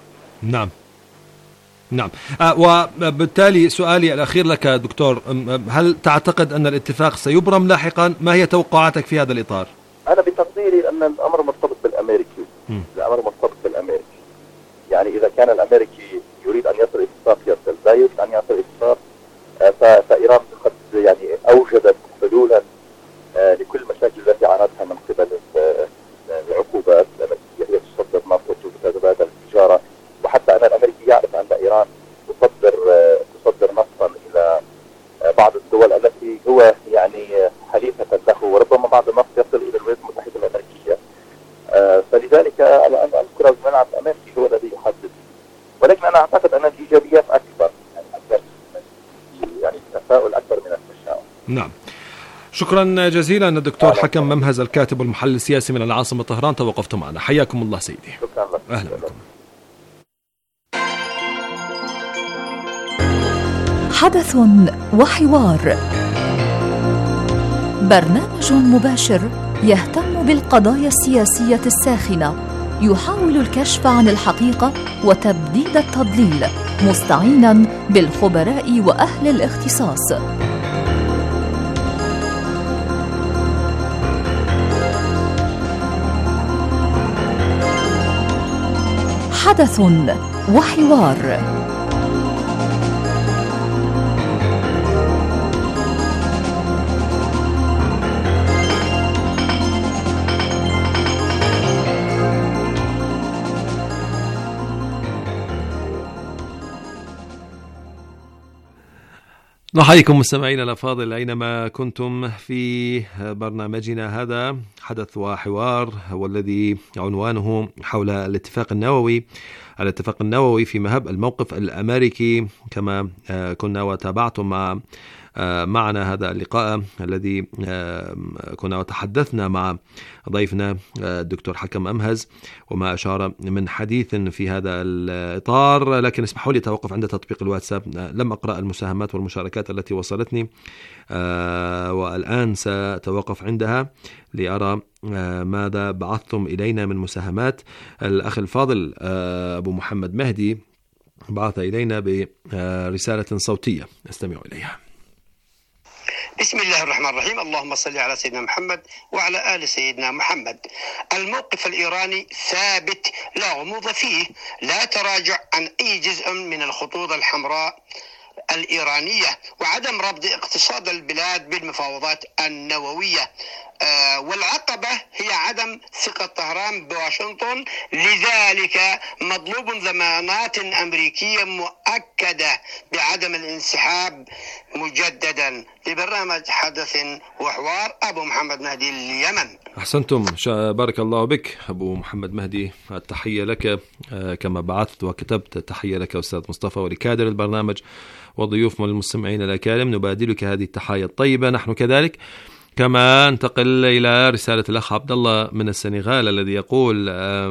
Speaker 6: نعم. وبالتالي سؤالي الأخير لك دكتور، هل تعتقد أن الاتفاق سيبرم لاحقا؟ ما هي توقعاتك في هذا الإطار؟
Speaker 7: أنا بتقديري أن الأمر مرتبط بالأمريكي. الأمر مرتبط بالأمريكي. يعني إذا كان الأمريكي يريد أن يصل اتفاق يصل، لا يريد أن يصل اتفاق فإيران قد يعني أوجدت حلولا لكل المشاكل التي عانتها من قبل العقوبات الأمريكية. هي تصدر نفط وتتبادل التجارة، وحتى أن الأمريكي يعرف أن إيران تصدر نفطا إلى بعض الدول التي هو يعني حليفة له، وربما بعض النفط يصل إلى الولايات المتحدة الأمريكية. فلذلك الكرة بملعب الأمريكي هو الذي يحدد. ولكن أنا أعتقد أن
Speaker 6: شكرا جزيلا الدكتور حكم ممهز الكاتب والمحلل السياسي من العاصمة طهران، توقفت معنا. حياكم الله سيدي.
Speaker 7: شكرا لك.
Speaker 6: أهلا بكم.
Speaker 4: حدث وحوار، برنامج مباشر يهتم بالقضايا السياسية الساخنة، يحاول الكشف عن الحقيقة وتبديد التضليل، مستعينا بالخبراء وأهل الاختصاص. حدث وحوار.
Speaker 6: نحييكم مستمعينا الأفاضل أينما كنتم في برنامجنا هذا حدث وحوار، والذي عنوانه حول الاتفاق النووي في مهب الموقف الأمريكي، كما كنا وتابعتم معنا هذا اللقاء الذي كنا وتحدثنا مع ضيفنا الدكتور حكم ممهز وما أشار من حديث في هذا الإطار. لكن اسمحوا لي توقف عند تطبيق الواتساب، لم أقرأ المساهمات والمشاركات التي وصلتني، والآن سأتوقف عندها لأرى ماذا بعثتم إلينا من مساهمات. الأخ الفاضل أبو محمد مهدي بعث إلينا برسالة صوتية نستمع إليها.
Speaker 8: بسم الله الرحمن الرحيم. اللهم صل على سيدنا محمد وعلى آل سيدنا محمد. الموقف الإيراني ثابت لا غموض فيه، لا تراجع عن أي جزء من الخطوط الحمراء الإيرانية، وعدم ربط اقتصاد البلاد بالمفاوضات النووية. والعقبة هي عدم ثقة طهران بواشنطن، لذلك مطلوب ضمانات أمريكية مؤكدة بعدم الانسحاب مجددا. لبرنامج حدث وحوار، أبو محمد مهدي اليمن.
Speaker 6: أحسنتم، بارك الله بك أبو محمد مهدي، التحية لك كما بعثت وكتبت. تحية لك أستاذ مصطفى ولكادر البرنامج وضيوف من المستمعين الأكارم، نبادلك هذه التحية الطيبة نحن كذلك. كما انتقل إلى رسالة الأخ عبد الله من السنغال الذي يقول: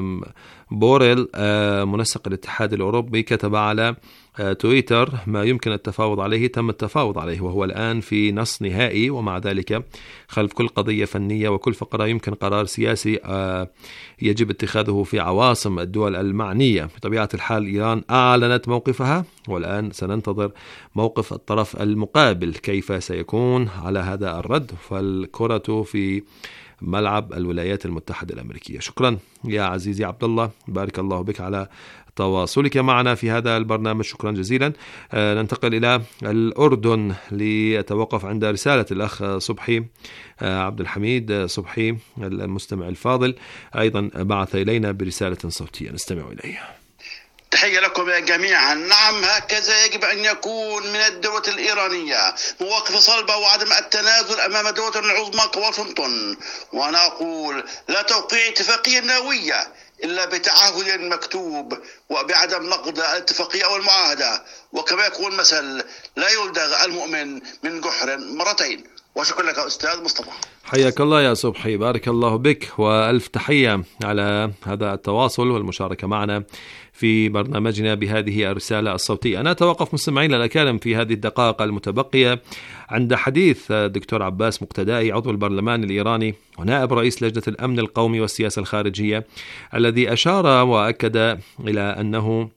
Speaker 6: بوريل منسق الاتحاد الأوروبي كتب على تويتر ما يمكن التفاوض عليه تم التفاوض عليه، وهو الآن في نص نهائي، ومع ذلك خلف كل قضية فنية وكل فقرة يمكن قرار سياسي يجب اتخاذه في عواصم الدول المعنية. بطبيعة الحال إيران أعلنت موقفها، والآن سننتظر موقف الطرف المقابل كيف سيكون على هذا الرد، فالكرة في ملعب الولايات المتحدة الأمريكية. شكرا يا عزيزي عبد الله، بارك الله بك على تواصلك معنا في هذا البرنامج، شكرا جزيلا. ننتقل إلى الأردن لأتوقف عند رسالة الأخ صبحي عبد الحميد صبحي المستمع الفاضل، أيضا بعث إلينا برسالة صوتية نستمع إليها.
Speaker 8: تحية لكم جميعا. نعم، هكذا يجب أن يكون من الدولة الإيرانية، مواقف صلبة وعدم التنازل أمام الدولة العظمى كواشنطن. وأنا أقول لا توقيع اتفاقية نووية إلا بتعهد مكتوب وبعدم نقض الاتفاقية أو المعاهدة، وكما يقول مثل لا يلدغ المؤمن من جحر مرتين. وشكرا لك أستاذ مصطفى.
Speaker 6: حياك الله يا صبحي، بارك الله بك، وألف تحية على هذا التواصل والمشاركة معنا في برنامجنا بهذه الرسالة الصوتية. أنا أتوقف مستمعينا الأكارم في هذه الدقائق المتبقية عند حديث الدكتور عباس مقتدائي عضو البرلمان الإيراني ونائب رئيس لجنة الأمن القومي والسياسة الخارجية، الذي أشار وأكد إلى أنه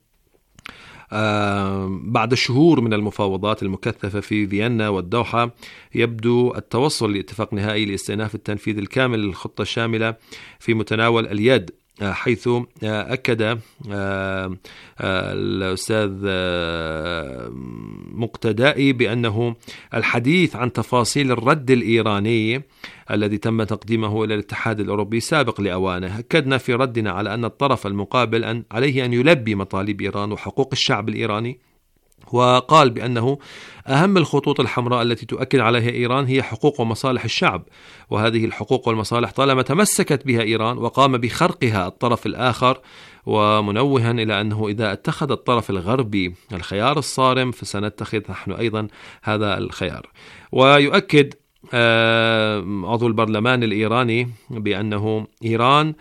Speaker 6: بعد شهور من المفاوضات المكثفة في فيينا والدوحة يبدو التوصل لاتفاق نهائي لاستئناف التنفيذ الكامل للخطة الشاملة في متناول اليد، حيث أكد الأستاذ مقتدائي بأنه الحديث عن تفاصيل الرد الإيراني الذي تم تقديمه إلى الاتحاد الأوروبي سابق لأوانه. أكدنا في ردنا على أن الطرف المقابل عليه أن يلبي مطالب إيران وحقوق الشعب الإيراني، وقال بأنه أهم الخطوط الحمراء التي تؤكد عليها إيران هي حقوق ومصالح الشعب، وهذه الحقوق والمصالح طالما تمسكت بها إيران وقام بخرقها الطرف الآخر، ومنوها إلى أنه إذا اتخذ الطرف الغربي الخيار الصارم فسنتخذ نحن أيضا هذا الخيار. ويؤكد عضو البرلمان الإيراني بأنه إيران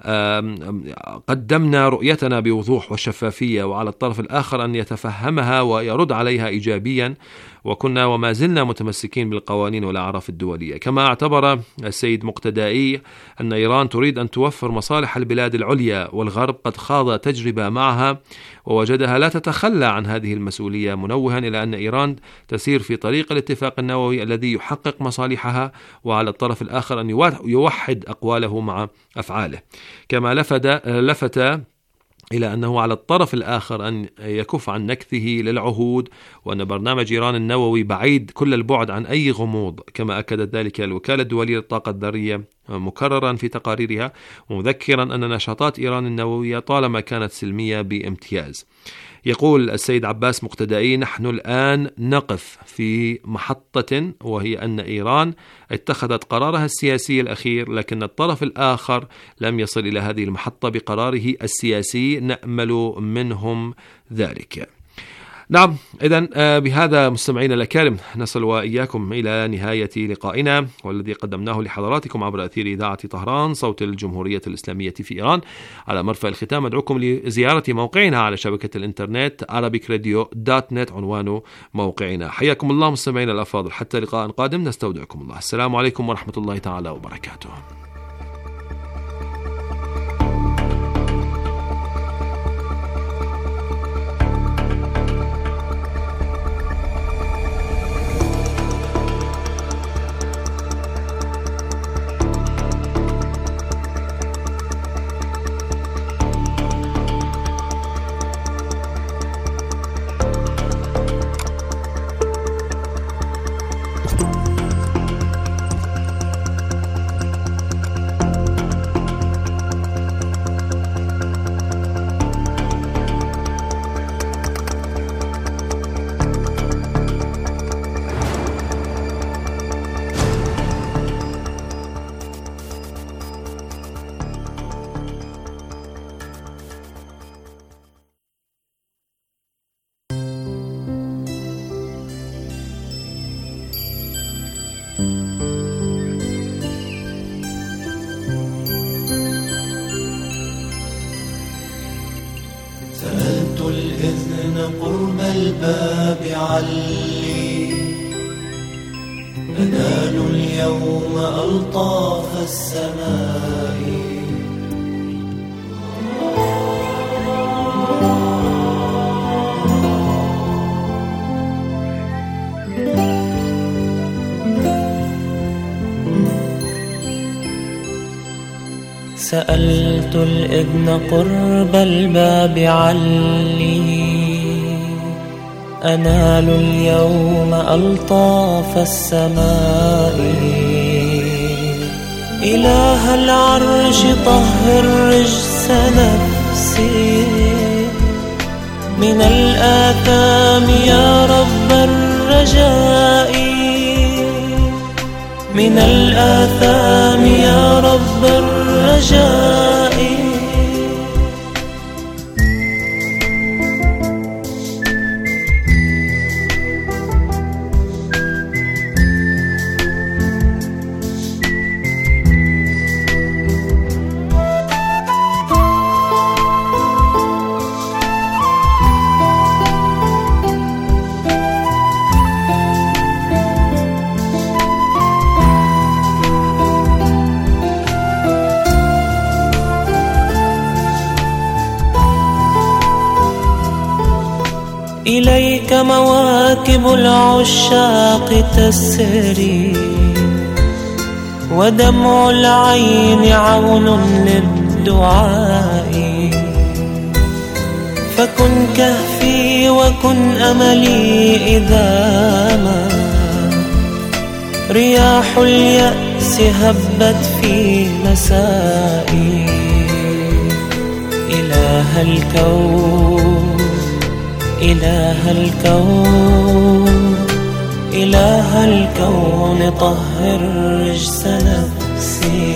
Speaker 6: قدمنا رؤيتنا بوضوح وشفافية، وعلى الطرف الآخر أن يتفهمها ويرد عليها إيجابيا، وكنا وما زلنا متمسكين بالقوانين والأعراف الدولية. كما اعتبر السيد مقتدائي أن إيران تريد أن توفر مصالح البلاد العليا، والغرب قد خاض تجربة معها ووجدها لا تتخلى عن هذه المسؤولية، منوها إلى أن إيران تسير في طريق الاتفاق النووي الذي يحقق مصالحها، وعلى الطرف الآخر أن يوحد أقواله مع أفعاله. كما لفت إلى أنه على الطرف الآخر أن يكف عن نكثه للعهود، وأن برنامج إيران النووي بعيد كل البعد عن أي غموض، كما أكدت ذلك الوكالة الدولية للطاقة الذرية مكررا في تقاريرها، ومذكرا أن نشاطات إيران النووية طالما كانت سلمية بامتياز. يقول السيد عباس مقتدائي: نحن الآن نقف في محطة، وهي أن إيران اتخذت قرارها السياسي الأخير، لكن الطرف الآخر لم يصل إلى هذه المحطة بقراره السياسي، نأمل منهم ذلك. نعم، إذن بهذا مستمعينا الأكارم نصل وإياكم إلى نهاية لقائنا، والذي قدمناه لحضراتكم عبر أثير إذاعة طهران صوت الجمهورية الإسلامية في إيران. على مرفأ الختام أدعوكم لزيارة موقعنا على شبكة الإنترنت arabicradio.net عنوان موقعنا. حياكم الله مستمعينا الأفاضل، حتى لقاء قادم نستودعكم الله. السلام عليكم ورحمة الله تعالى وبركاته.
Speaker 1: سألت الإذن قرب الباب علي، أنال اليوم ألطاف السماء.
Speaker 9: سألت الإذن قرب الباب علي، أنال اليوم ألطاف السماء. إله العرش طهر رجس نفسي من الآثام يا رب الرجاء، من الآثام يا رب الرجاء. إليك مواكب العشاق تسري، ودمع العين عون للدعاء. فكن كهفي وكن أملي إذا ما رياح اليأس هبت في مسائي. إله الكون إله الكون إله الكون طهر رجس نفسي.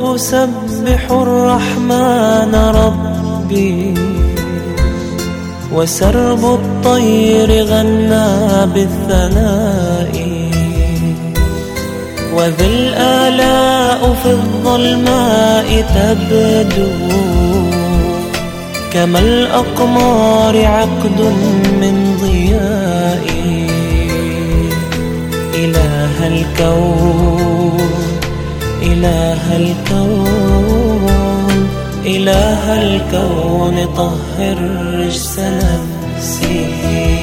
Speaker 9: أسبح الرحمن ربي، وسرب الطير غنى بالثناء، وذي الآلاء في الظلماء تبدو كما الأقمار عقد من ضياء. إله الكون إله الكون إله الكون طهر رجس نفسي.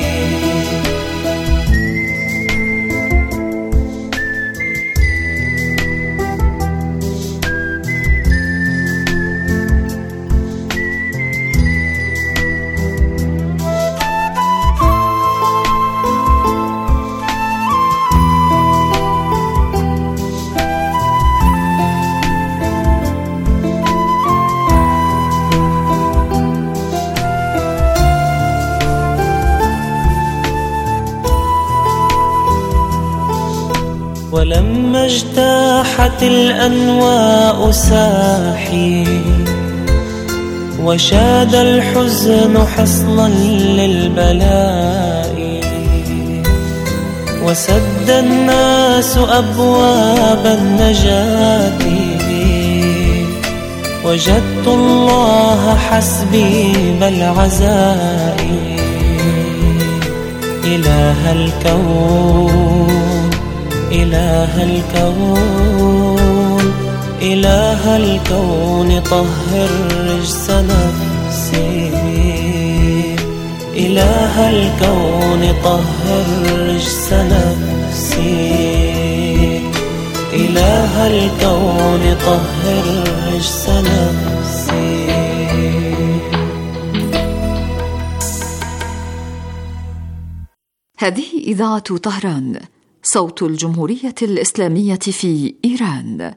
Speaker 9: ولما اجتاحت الأنواء ساحي، وشاد الحزن حصنا للبلاء، وسد الناس أبواب النجاة، وجدت الله حسبي بالعزاء. إله الكون إله الكون إله الكون طهر رجس نفسي. إله الكون طهر رجس نفسي. إله الكون طهر رجس نفسي.
Speaker 4: هذه إذاعة طهران، صوت الجمهورية الإسلامية في إيران.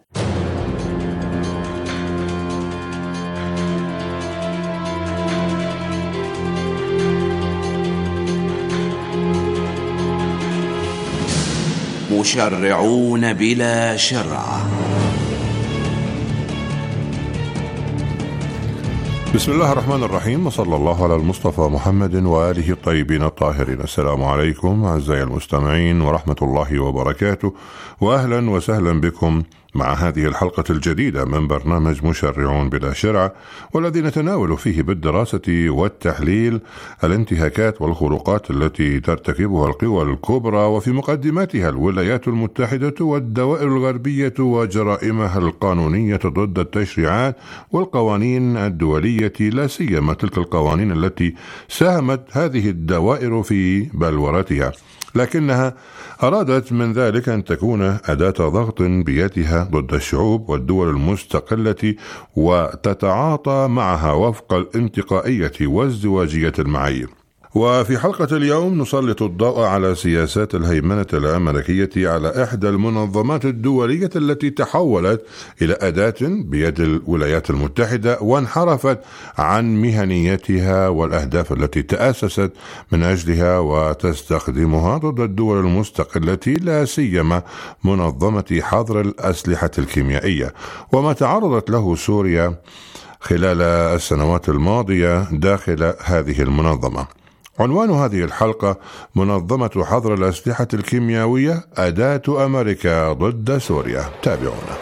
Speaker 5: مشرعون بلا شرع.
Speaker 10: بسم الله الرحمن الرحيم، وصلى الله على المصطفى محمد وآله الطيبين الطاهرين. السلام عليكم أعزائي المستمعين ورحمة الله وبركاته، وأهلا وسهلا بكم مع هذه الحلقة الجديدة من برنامج مشرعون بلا شرع، والذي نتناول فيه بالدراسة والتحليل الانتهاكات والخروقات التي ترتكبها القوى الكبرى، وفي مقدمتها الولايات المتحدة والدوائر الغربية وجرائمها القانونية ضد التشريعات والقوانين الدولية، لا سيما تلك القوانين التي ساهمت هذه الدوائر في بلورتها، لكنها أرادت من ذلك أن تكون أداة ضغط بيدها ضد الشعوب والدول المستقلة، وتتعاطى معها وفق الانتقائية وازدواجية المعايير. وفي حلقة اليوم نسلط الضوء على سياسات الهيمنة الأمريكية على إحدى المنظمات الدولية التي تحولت إلى أداة بيد الولايات المتحدة، وانحرفت عن مهنيتها والأهداف التي تأسست من أجلها، وتستخدمها ضد الدول المستقلة، لا سيما منظمة حظر الأسلحة الكيميائية، وما تعرضت له سوريا خلال السنوات الماضية داخل هذه المنظمة. عنوان هذه الحلقة: منظمة حظر الأسلحة الكيميائية أداة أمريكا ضد سوريا. تابعونا.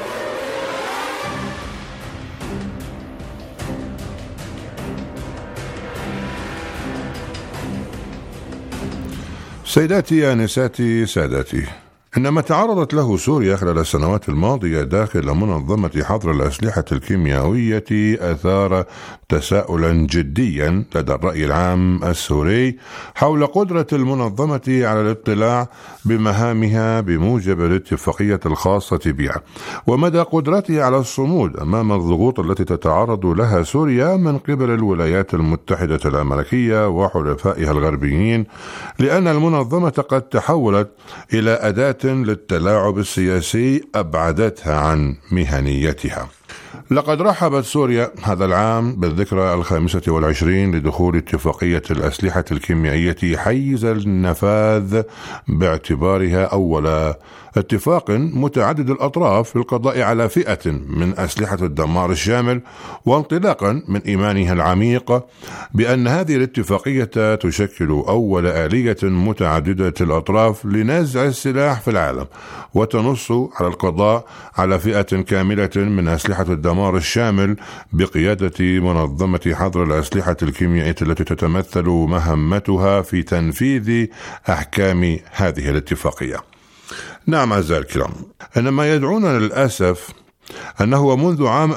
Speaker 10: سيداتي آنساتي سادتي، إنما تعرضت له سوريا خلال السنوات الماضية داخل منظمة حظر الأسلحة الكيميائية أثار تساؤلا جديا لدى الرأي العام السوري حول قدرة المنظمة على الاطلاع بمهامها بموجب الاتفاقية الخاصة بها، ومدى قدرتها على الصمود أمام الضغوط التي تتعرض لها سوريا من قبل الولايات المتحدة الأمريكية وحلفائها الغربيين، لأن المنظمة قد تحولت إلى أداة للتلاعب السياسي أبعدتها عن مهنيتها. لقد رحبت سوريا هذا العام بالذكرى 25 لدخول اتفاقية الأسلحة الكيميائية حيز النفاذ باعتبارها أول اتفاق متعدد الأطراف للقضاء على فئة من أسلحة الدمار الشامل، وانطلاقا من إيمانها العميق بأن هذه الاتفاقية تشكل أول آلية متعددة الأطراف لنزع السلاح في العالم، وتنص على القضاء على فئة كاملة من أسلحة الدمار الشامل بقيادة منظمة حظر الأسلحة الكيميائية التي تتمثل مهمتها في تنفيذ أحكام هذه الاتفاقية. نعم أعزائي الكرام، إنما يدعونا للأسف أنه منذ عام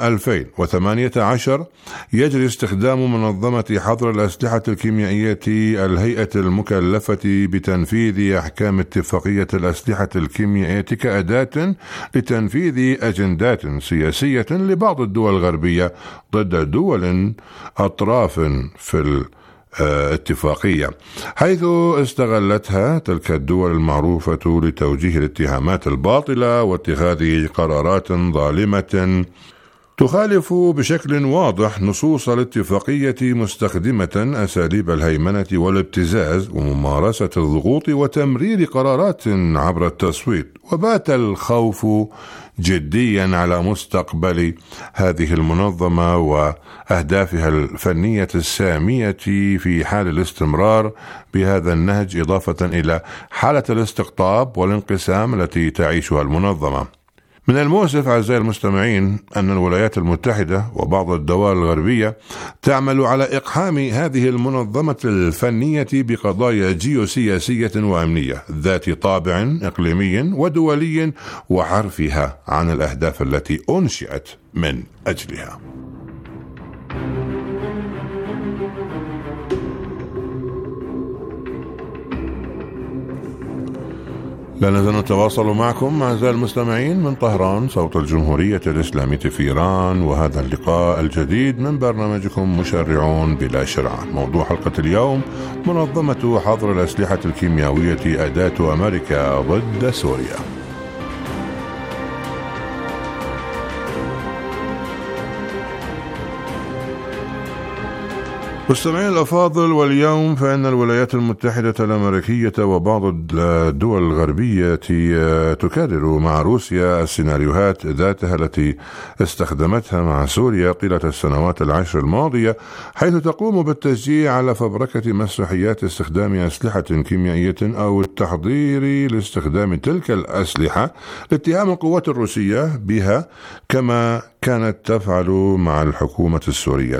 Speaker 10: 2018 يجري استخدام منظمة حظر الأسلحة الكيميائية الهيئة المكلفة بتنفيذ أحكام اتفاقية الأسلحة الكيميائية كأداة لتنفيذ أجندات سياسية لبعض الدول الغربية ضد دول أطراف في اتفاقية، حيث استغلتها تلك الدول المعروفة لتوجيه الاتهامات الباطلة واتخاذ قرارات ظالمة تخالف بشكل واضح نصوص الاتفاقية، مستخدمة أساليب الهيمنة والابتزاز وممارسة الضغوط وتمرير قرارات عبر التصويت. وبات الخوف جديا على مستقبل هذه المنظمة وأهدافها الفنية السامية في حال الاستمرار بهذا النهج، إضافة إلى حالة الاستقطاب والانقسام التي تعيشها المنظمة. من المؤسف أعزائي المستمعين أن الولايات المتحدة وبعض الدول الغربية تعمل على إقحام هذه المنظمة الفنية بقضايا جيوسياسية وأمنية ذات طابع إقليمي ودولي، وحرفها عن الأهداف التي أنشئت من أجلها. لا نزال نتواصل معكم أعزائي المستمعين من طهران، صوت الجمهورية الإسلامية في إيران، وهذا اللقاء الجديد من برنامجكم مشرعون بلا شرعة. موضوع حلقة اليوم: منظمة حظر الأسلحة الكيميائية أداة أمريكا ضد سوريا. مستمعين الأفاضل، واليوم فإن الولايات المتحدة الأمريكية وبعض الدول الغربية تكرر مع روسيا السيناريوهات ذاتها التي استخدمتها مع سوريا طيلة السنوات العشر الماضية، حيث تقوم بالتشجيع على فبركة مسرحيات استخدام أسلحة كيميائية أو التحضير لاستخدام تلك الأسلحة لاتهام القوات الروسية بها، كما كانت تفعل مع الحكومة السورية،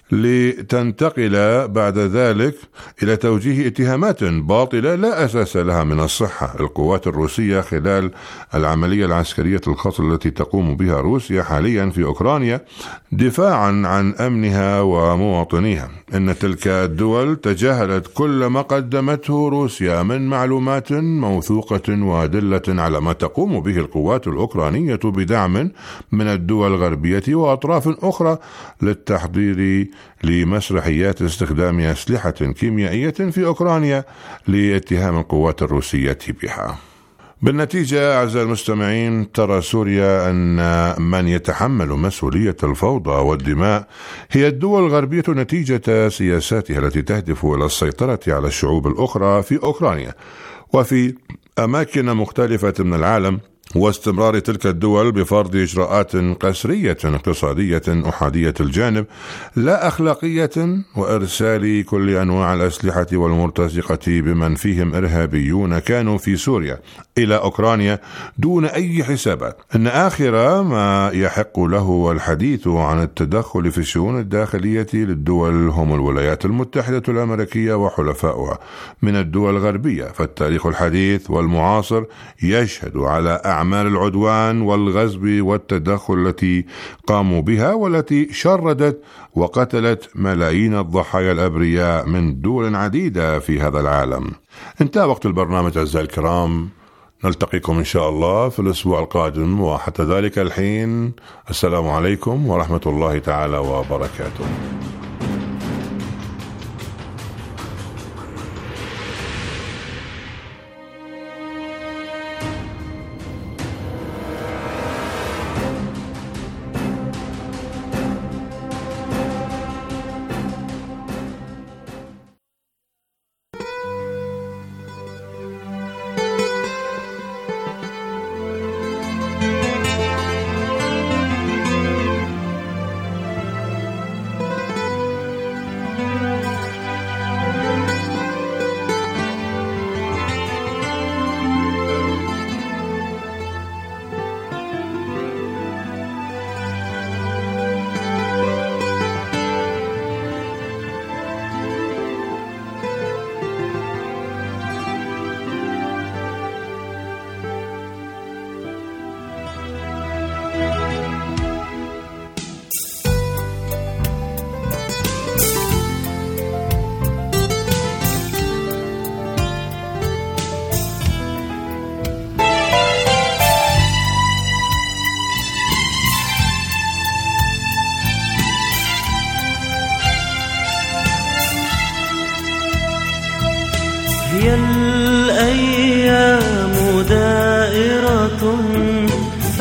Speaker 10: لتنتقل بعد ذلك إلى توجيه اتهامات باطلة لا أساس لها من الصحة القوات الروسية خلال العملية العسكرية الخطر التي تقوم بها روسيا حاليا في أوكرانيا دفاعا عن أمنها ومواطنيها. إن تلك الدول تجاهلت كل ما قدمته روسيا من معلومات موثوقة وأدلة على ما تقوم به القوات الأوكرانية بدعم من الدول الغربية وأطراف أخرى للتحضير لمسرحيات استخدام أسلحة كيميائية في أوكرانيا لاتهام القوات الروسية بها. بالنتيجة أعزائي المستمعين، ترى سوريا أن من يتحمل مسؤولية الفوضى والدماء هي الدول الغربية نتيجة سياساتها التي تهدف إلى السيطرة على الشعوب الأخرى في أوكرانيا وفي أماكن مختلفة من العالم، واستمرار تلك الدول بفرض إجراءات قسرية اقتصادية أحادية الجانب لا أخلاقية، وإرسال كل أنواع الأسلحة والمرتزقة بمن فيهم إرهابيون كانوا في سوريا إلى أوكرانيا دون أي حسابات. إن آخر ما يحق له الحديث عن التدخل في الشؤون الداخلية للدول هم الولايات المتحدة الأمريكية وحلفائها من الدول الغربية، فالتاريخ الحديث والمعاصر يشهد على أعمال العدوان والغزو والتدخل التي قاموا بها، والتي شردت وقتلت ملايين الضحايا الأبرياء من دول عديدة في هذا العالم. انتهى وقت البرنامج أعزائي الكرام، نلتقيكم إن شاء الله في الأسبوع القادم، وحتى ذلك الحين السلام عليكم ورحمة الله تعالى وبركاته.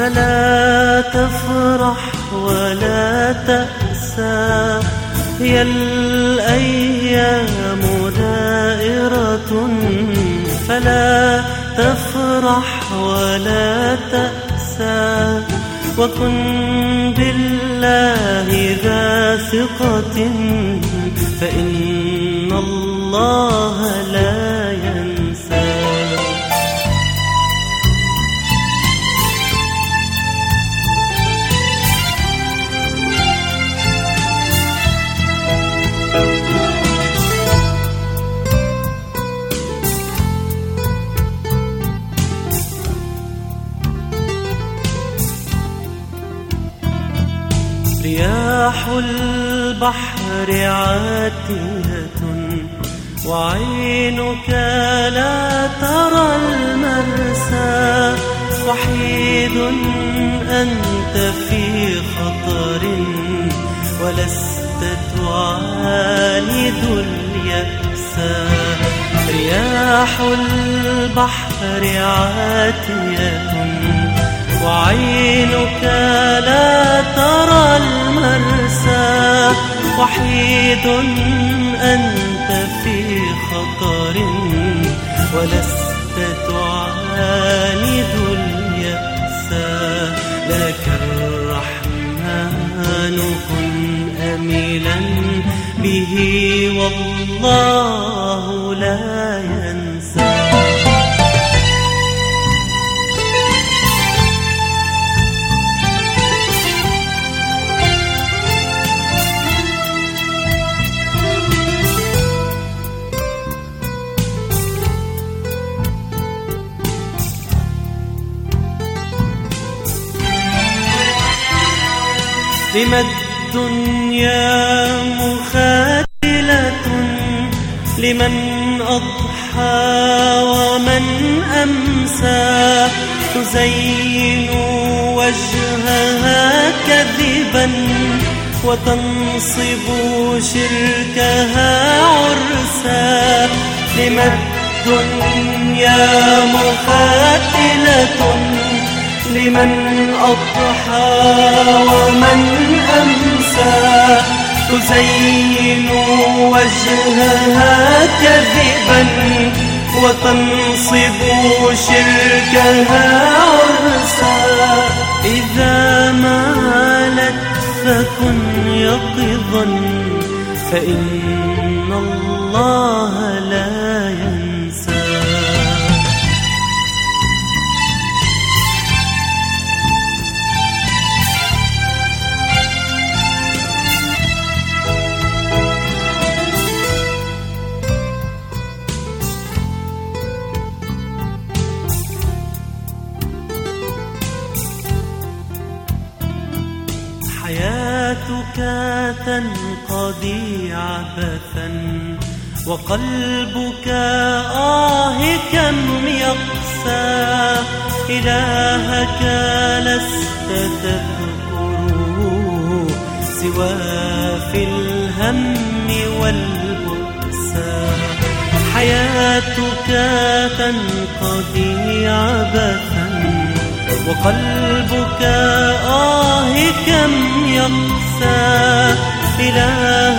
Speaker 9: فلا تفرح ولا تأسى، هي الأيام دائرة. فلا تفرح ولا تأسى، وكن بالله ذا ثقة، فإن الله لا ينسى. رياح البحر عاتية، وعينك لا ترى المرسى. وحيد أنت في خطر، ولست تعاند اليأسى. رياح البحر عاتية، وعينك لا ترى المرسى. وحيد أنت في خطر، ولست تعاند اليأسى. لك الرحمن كن أملا به، والله لا ينسى. لما الدنيا مخاتلة، لمن أضحى ومن أمسى. تزين وجهها كذبا، وتنصب شركها عرسا. لما الدنيا مخاتلة، لمن أضحى ومن أمسى. تزين وجهها كذبا، وتنصب شركها عرسا. إذا مالت فكن يقظا، فإن الله لا ينسى. حياتك تنقضي عبثا، وقلبك كم يقسى. إلهك لست تذكره سوى في الهم والبؤسى. حياتك تنقضي عبثا، وقلبك كم يقسى. إله